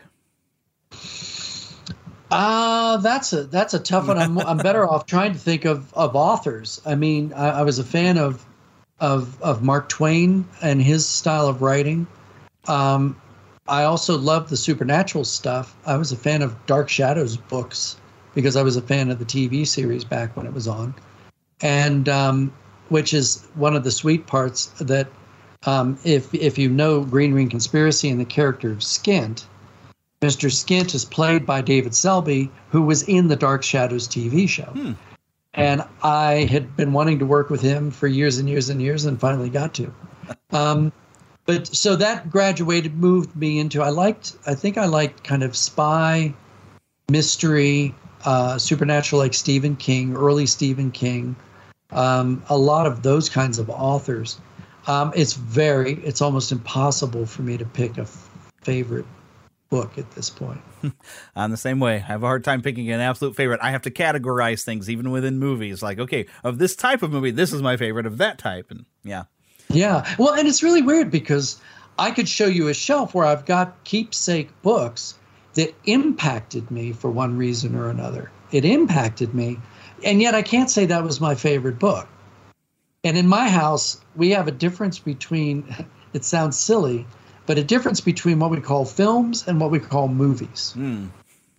Uh, that's a that's a tough one. I'm I'm better off trying to think of, of authors. I mean, I, I was a fan of of of Mark Twain and his style of writing. Um, I also loved the supernatural stuff. I was a fan of Dark Shadows books because I was a fan of the T V series back when it was on, and um, which is one of the sweet parts that um, if if you know Green Ring Conspiracy and the character of Skint. Mister Skint is played by David Selby, who was in the Dark Shadows T V show. Hmm. And I had been wanting to work with him for years and years and years and finally got to. Um, but so that graduated, moved me into, I liked, I think I liked kind of spy, mystery, uh, supernatural like Stephen King, early Stephen King, um, a lot of those kinds of authors. Um, it's very, it's almost impossible for me to pick a f- favorite book at this point. I'm the same way. I have a hard time picking an absolute favorite. I have to categorize things even within movies. Like, okay, of this type of movie, this is my favorite. Of that type, and yeah, yeah. Well, and it's really weird because I could show you a shelf where I've got keepsake books that impacted me for one reason or another. It impacted me, and yet I can't say that was my favorite book. And in my house, we have a difference between. It sounds silly. But a difference between what we call films and what we call movies. Mm.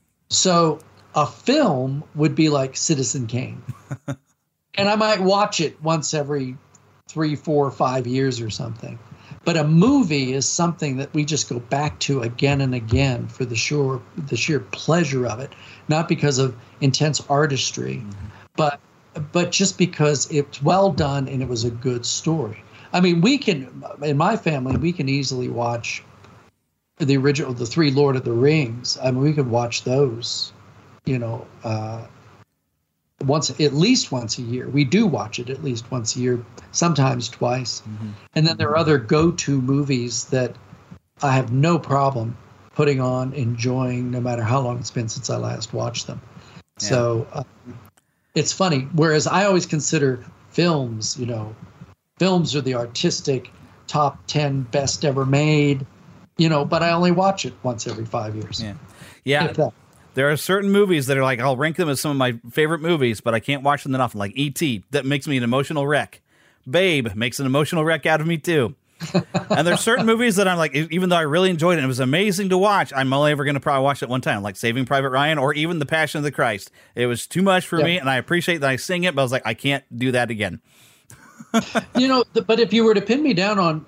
So a film would be like Citizen Kane. And I might watch it once every three, four, five years or something. But a movie is something that we just go back to again and again for the sheer, the sheer pleasure of it. Not because of intense artistry, mm-hmm. but but just because it's well done and it was a good story. I mean, we can, in my family, we can easily watch the original, the three Lord of the Rings. I mean, we could watch those, you know, uh, once, at least once a year. We do watch it at least once a year, sometimes twice. Mm-hmm. And then there are other go-to movies that I have no problem putting on, enjoying, no matter how long it's been since I last watched them. Yeah. So uh, it's funny. Whereas I always consider films, you know, films are the artistic top ten best ever made, you know, but I only watch it once every five years. Yeah. Yeah. There are certain movies that are like, I'll rank them as some of my favorite movies, but I can't watch them that often. Like E T, that makes me an emotional wreck. Babe makes an emotional wreck out of me too. And there's certain movies that I'm like, even though I really enjoyed it and it was amazing to watch, I'm only ever going to probably watch it one time, like Saving Private Ryan or even The Passion of the Christ. It was too much for yeah. me, and I appreciate that I sing it, but I was like, I can't do that again. You know, but if you were to pin me down on,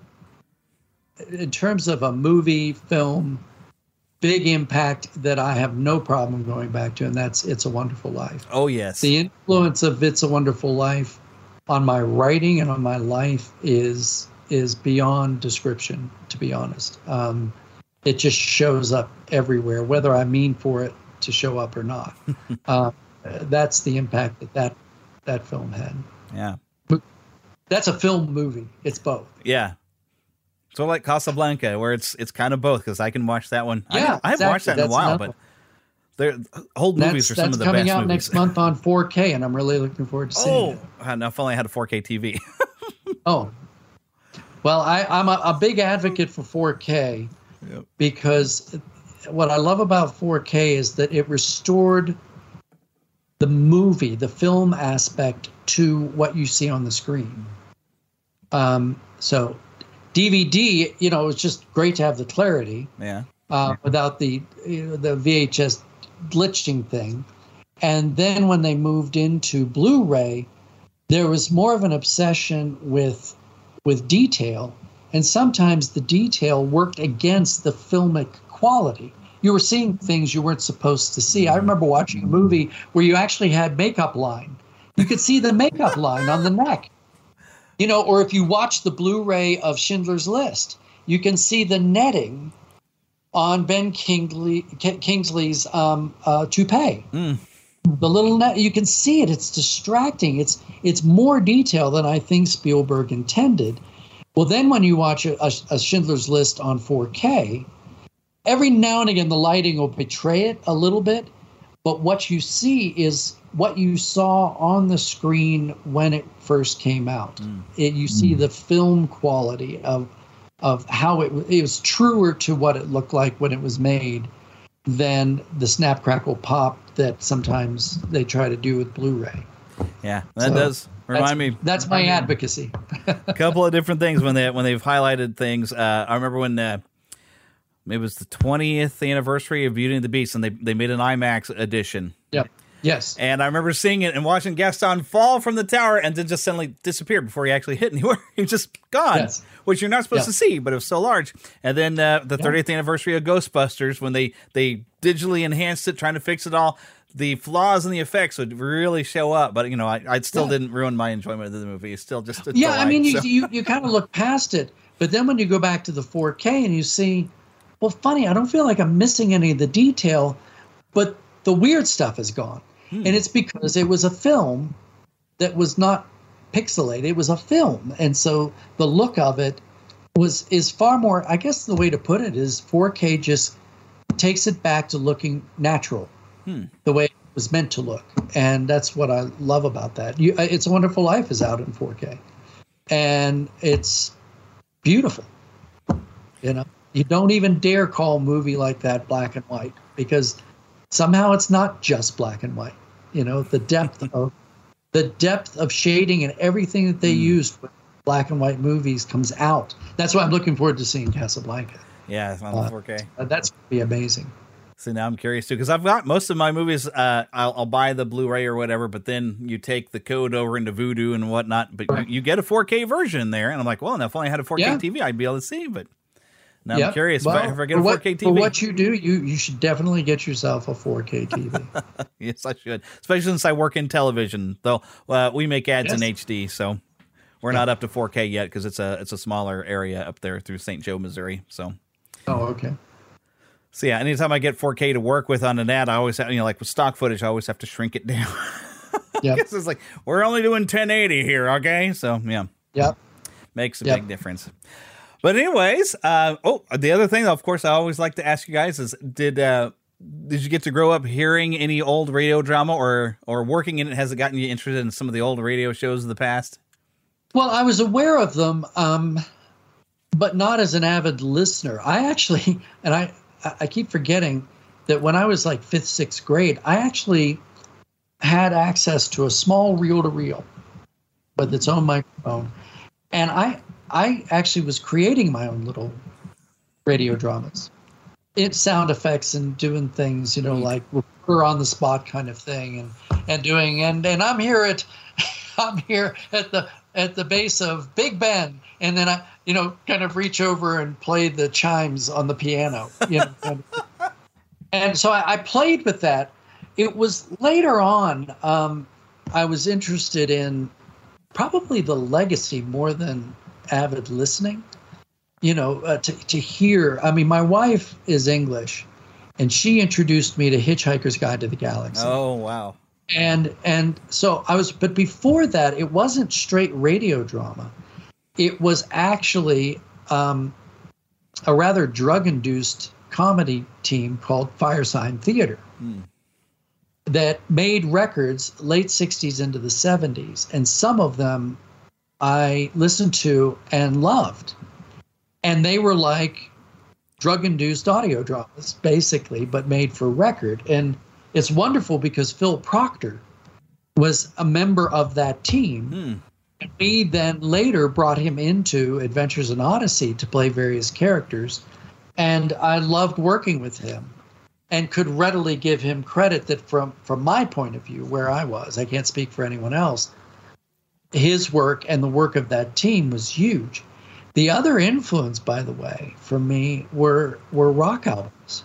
in terms of a movie, film, big impact that I have no problem going back to, and that's It's a Wonderful Life. Oh, yes. The influence of It's a Wonderful Life on my writing and on my life is is beyond description, to be honest. Um, it just shows up everywhere, whether I mean for it to show up or not. uh, that's the impact that, that that film had. Yeah. That's a film movie. It's both. Yeah. So like Casablanca, where it's it's kind of both, because I can watch that one. Yeah, I, I haven't exactly. watched that in that's a while, another. but they're old movies that's, are some that's of the coming best out movies. next month on four K, and I'm really looking forward to seeing oh, it. Oh, now if only I had a four K T V. Oh, well, I, I'm a, a big advocate for four K yep. because what I love about four K is that it restored the movie, the film aspect, to what you see on the screen. Um, so D V D, you know, it's just great to have the clarity. Yeah. Uh, yeah. Without the you know, the V H S glitching thing. And then when they moved into Blu-ray, there was more of an obsession with with detail, and sometimes the detail worked against the filmic quality. You were seeing things you weren't supposed to see. I remember watching a movie where you actually had makeup line. You could see the makeup line on the neck. You know, or if you watch the Blu-ray of Schindler's List, you can see the netting on Ben Kingsley, Kingsley's um, uh, toupee. Mm. The little net, you can see it. It's distracting. It's it's more detail than I think Spielberg intended. Well, then when you watch a, a, a Schindler's List on four K, every now and again the lighting will betray it a little bit, but what you see is what you saw on the screen when it first came out. Mm. It, you see mm. the film quality of of how it, it was truer to what it looked like when it was made than the snap, crackle, pop that sometimes they try to do with Blu-ray. Yeah, that So does remind that's, me. That's my advocacy. A couple of different things when they when they've highlighted things. Uh, I remember when uh, it was the twentieth anniversary of Beauty and the Beast, and they they made an IMAX edition. Yep. Yes. And I remember seeing it and watching Gaston fall from the tower and then just suddenly disappear before he actually hit anywhere. He's just gone, Yes. which you're not supposed Yeah. to see, but it was so large. And then uh, the Yeah. thirtieth anniversary of Ghostbusters, when they, they digitally enhanced it, trying to fix it all, the flaws and the effects would really show up. But, you know, I, I still Yeah. didn't ruin my enjoyment of the movie. It's still just a Yeah, I delight, mean, you, so. you, you kind of look past it. But then when you go back to the four K and you see, well, funny, I don't feel like I'm missing any of the detail, but the weird stuff is gone. Hmm. And it's because it was a film that was not pixelated. It was a film. And so the look of it was is far more, I guess the way to put it is four K just takes it back to looking natural, Hmm. the way it was meant to look. And that's what I love about that. You, It's a Wonderful Life is out in four K. And it's beautiful. You know, you don't even dare call a movie like that black and white because somehow it's not just black and white. You know, the depth of the depth of shading and everything that they mm. used with black and white movies comes out. That's why I'm looking forward to seeing Casablanca. Yeah, it's on the Uh, four K. That's going to be amazing. So now I'm curious too, because I've got most of my movies. Uh, I'll, I'll buy the Blu-ray or whatever, but then you take the code over into Vudu and whatnot. But Right. you, you get a four K version there, and I'm like, well, now if only I had a four K Yeah. T V, I'd be able to see. But now Yep. I'm curious Well, if, I, if I get for a four what, K T V. For what you do, you, you should definitely get yourself a four K T V. Yes, I should, especially since I work in television. Though uh, we make ads in Yes. H D, so we're Yeah. not up to four K yet because it's a it's a smaller area up there through Saint Joe, Missouri. So. Oh, okay. So yeah, anytime I get four K to work with on an ad, I always have, you know, like with stock footage, I always have to shrink it down. Yeah. Because it's like, we're only doing ten eighty here, okay? So yeah. Yep. Makes a Yep. big difference. But anyways, uh, oh, the other thing, of course, I always like to ask you guys is, did uh, did you get to grow up hearing any old radio drama or or working in it? Has it gotten you interested in some of the old radio shows of the past? Well, I was aware of them, um, but not as an avid listener. I actually, and I, I keep forgetting that when I was like fifth, sixth grade, I actually had access to a small reel-to-reel with its own microphone. And I I actually was creating my own little radio dramas. It's sound effects and doing things, you know, like we're on the spot kind of thing and, and doing and, and I'm here at I'm here at the at the base of Big Ben, and then I, you know, kind of reach over and play the chimes on the piano. You know, kind of. And so I, I played with that. It was later on um, I was interested in probably the legacy more than avid listening. You know, uh, to to hear. I mean, my wife is English, and she introduced me to Hitchhiker's Guide to the Galaxy. Oh wow. And and so I was, but before that, it wasn't straight radio drama. It was actually um, a rather drug-induced comedy team called Firesign Theater Hmm. that made records late sixties into the seventies. And some of them I listened to and loved. And they were like drug-induced audio dramas, basically, but made for record. And it's wonderful because Phil Proctor was a member of that team. Hmm. And we then later brought him into Adventures in Odyssey to play various characters. And I loved working with him and could readily give him credit that from, from my point of view, where I was, I can't speak for anyone else, his work and the work of that team was huge. The other influence, by the way, for me were were rock albums.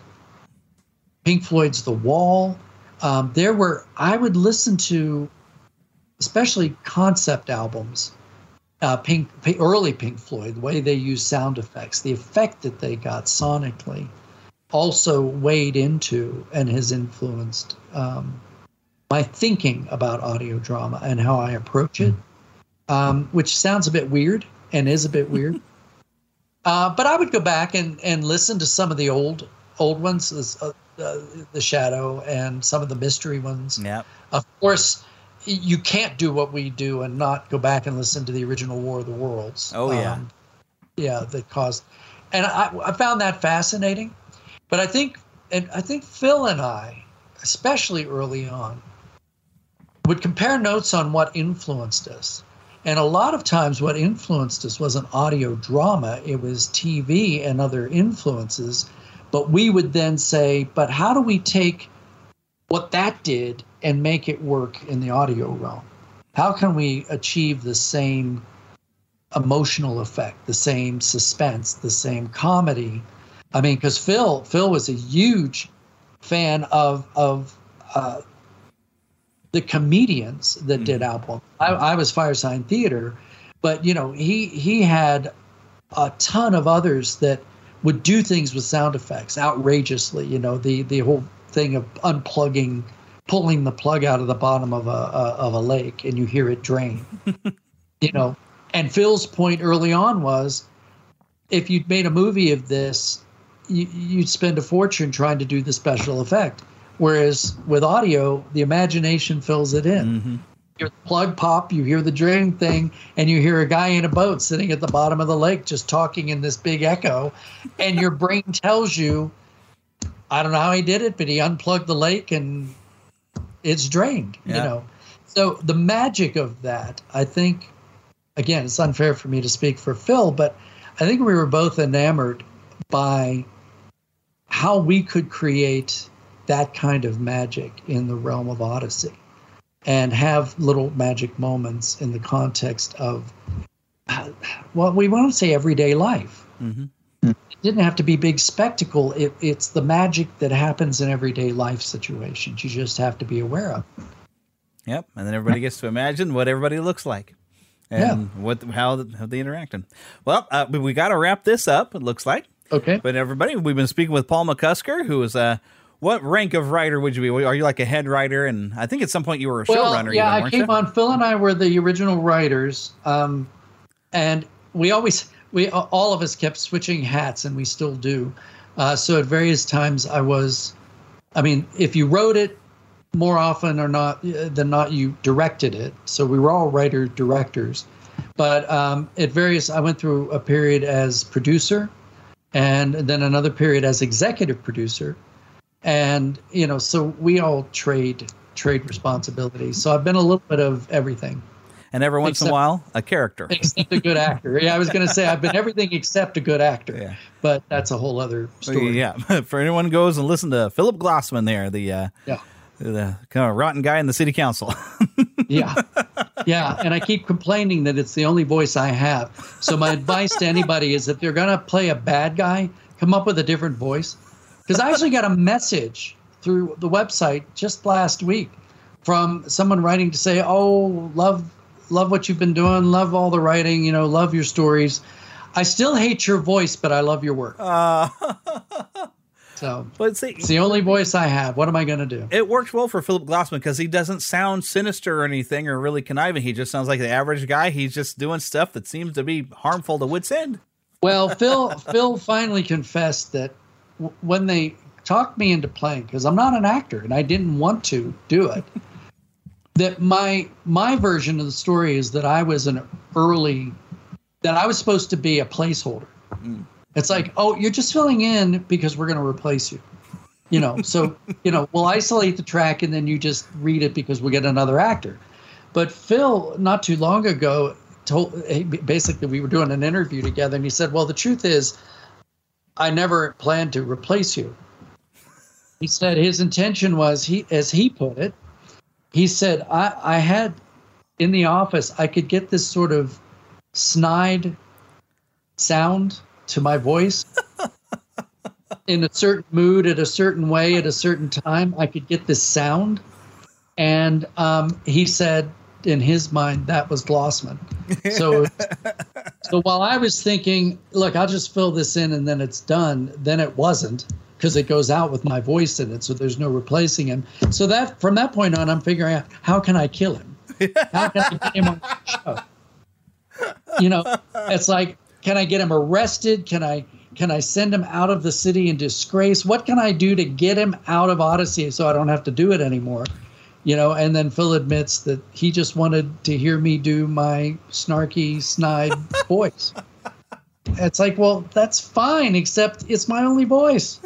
Pink Floyd's The Wall. Um, there were, I would listen to, especially concept albums uh, Pink, early Pink Floyd, the way they used sound effects, the effect that they got sonically, also weighed into and has influenced um, my thinking about audio drama and how I approach it, um, which sounds a bit weird and is a bit weird. uh, but I would go back and, and listen to some of the old old ones, uh, uh, The Shadow, and some of the mystery ones. Yeah. Of course, you can't do what we do and not go back and listen to the original War of the Worlds. Oh, yeah. Um, yeah, that caused... And I, I found that fascinating. But I think, and I think Phil and I, especially early on, would compare notes on what influenced us. And a lot of times what influenced us wasn't audio drama. It was T V and other influences. But we would then say, but how do we take what that did and make it work in the audio realm? How can we achieve the same emotional effect, the same suspense, the same comedy? I mean, because Phil, Phil was a huge fan of of uh, the comedians that mm-hmm. did albums. I, I was Firesign Theater, but you know, he he had a ton of others that would do things with sound effects outrageously. You know, the the whole thing of unplugging, pulling the plug out of the bottom of a, a of a lake, and you hear it drain. You know, and Phil's point early on was, if you'd made a movie of this, you, you'd spend a fortune trying to do the special effect. Whereas with audio, the imagination fills it in. Mm-hmm. You hear the plug pop, you hear the drain thing, and you hear a guy in a boat sitting at the bottom of the lake just talking in this big echo, and your brain tells you, I don't know how he did it, but he unplugged the lake and it's drained. Yeah. You know, so the magic of that, I think, again, it's unfair for me to speak for Phil, but I think we were both enamored by how we could create that kind of magic in the realm of Odyssey and have little magic moments in the context of, well, we want to say everyday life. Mm-hmm. It didn't have to be big spectacle. It, it's the magic that happens in everyday life situations. You just have to be aware of. Yep, and then everybody gets to imagine what everybody looks like. And yeah. what how, how they interact. Well, uh, we, we got to wrap this up, it looks like. Okay. But everybody, we've been speaking with Paul McCusker, who is a, what rank of writer would you be? Are you like a head writer? And I think at some point you were a well, showrunner. Yeah, even, I came you? on, Phil and I were the original writers. Um, and we always, we all of us kept switching hats, and we still do. Uh, so at various times I was, I mean, if you wrote it, more often or not than not, you directed it. So we were all writer-directors. But um, at various, I went through a period as producer, and then another period as executive producer, and you know, so we all trade trade responsibilities. So I've been a little bit of everything. And every once except, in a while, a character. Except a good actor. Yeah, I was going to say I've been everything except a good actor. Yeah. But that's a whole other story. Yeah. For anyone who goes and listen to Philip Glossman there, the uh, yeah. the kind of rotten guy in the city council. Yeah. Yeah. And I keep complaining that it's the only voice I have. So my advice to anybody is if they're going to play a bad guy, come up with a different voice. Because I actually got a message through the website just last week from someone writing to say, oh, love, love what you've been doing. Love all the writing, you know, love your stories. I still hate your voice, but I love your work. Uh, so but see, it's the only voice I have. What am I going to do? It works well for Philip Glossman because he doesn't sound sinister or anything or really conniving. He just sounds like the average guy. He's just doing stuff that seems to be harmful to wit's end. Well, Phil, Phil finally confessed that w- when they talked me into playing, because I'm not an actor and I didn't want to do it, that my my version of the story is that I was an early, that I was supposed to be a placeholder. Mm. It's like, oh, you're just filling in because we're going to replace you. You know, so, you know, we'll isolate the track and then you just read it because we'll get another actor. But Phil, not too long ago, told basically we were doing an interview together and he said, well, the truth is I never planned to replace you. He said his intention was, he, as he put it, he said, I, I had in the office, I could get this sort of snide sound to my voice in a certain mood at a certain way at a certain time. I could get this sound. And um, he said, in his mind, that was Glossman. So, so while I was thinking, look, I'll just fill this in and then it's done, then it wasn't, because it goes out with my voice in it, so there's no replacing him. So that from that point on, I'm figuring out, how can I kill him? How can I get him on the show? You know, it's like, can I get him arrested? Can I can I send him out of the city in disgrace? What can I do to get him out of Odyssey so I don't have to do it anymore? You know, and then Phil admits that he just wanted to hear me do my snarky, snide voice. It's like, well, that's fine, except it's my only voice.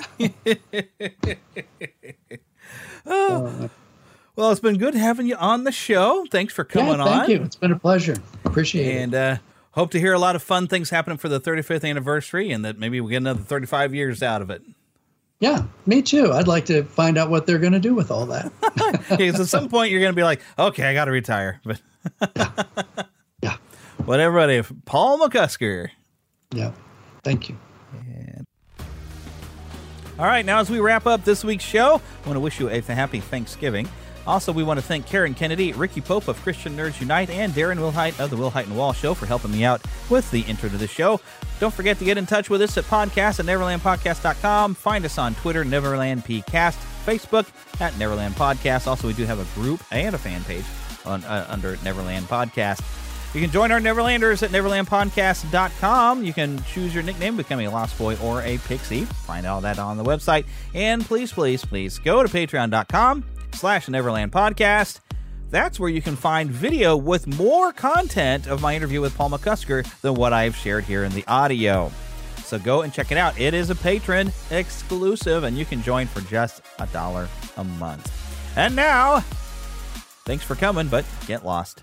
oh. uh, well, it's been good having you on the show. Thanks for coming yeah, thank on. Thank you. It's been a pleasure. Appreciate and, it. And uh, hope to hear a lot of fun things happening for the thirty-fifth anniversary, and that maybe we'll get another thirty-five years out of it. Yeah, me too. I'd like to find out what they're going to do with all that. Because at some point you're going to be like, okay, I got to retire. But yeah. yeah. But everybody, Paul McCusker. Yeah. Thank you. And all right, now as we wrap up this week's show, I want to wish you a happy Thanksgiving. Also, we want to thank Karen Kennedy, Ricky Pope of Christian Nerds Unite, and Darren Wilhite of the Wilhite and Wall Show for helping me out with the intro to the show. Don't forget to get in touch with us at podcast at neverland podcast dot com. Find us on Twitter, NeverlandPcast, Facebook at Neverland Podcast. Also, we do have a group and a fan page on uh, under Neverland Podcast. You can join our Neverlanders at neverland podcast dot com. You can choose your nickname, become a Lost Boy or a Pixie. Find all that on the website. And please, please, please go to patreon dot com slash Neverland Podcast. That's where you can find video with more content of my interview with Paul McCusker than what I've shared here in the audio. So go and check it out. It is a patron exclusive, and you can join for just a dollar a month. And now, thanks for coming, but get lost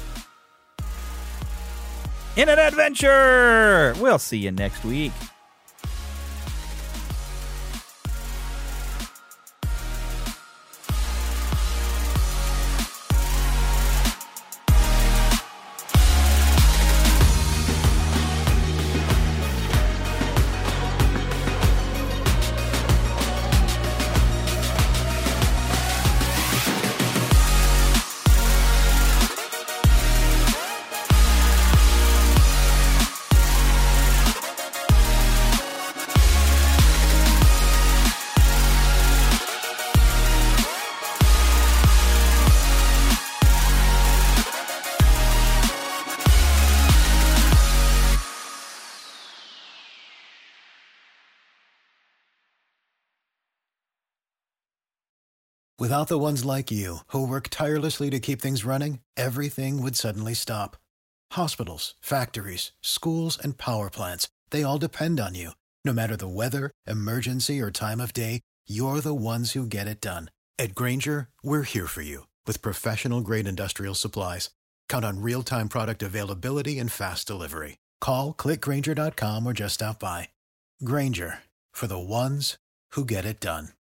in an adventure. We'll see you next week. Without the ones like you, who work tirelessly to keep things running, everything would suddenly stop. Hospitals, factories, schools, and power plants, they all depend on you. No matter the weather, emergency, or time of day, you're the ones who get it done. At Grainger, we're here for you with professional-grade industrial supplies. Count on real-time product availability and fast delivery. Call, click Grainger dot com, or just stop by. Grainger, for the ones who get it done.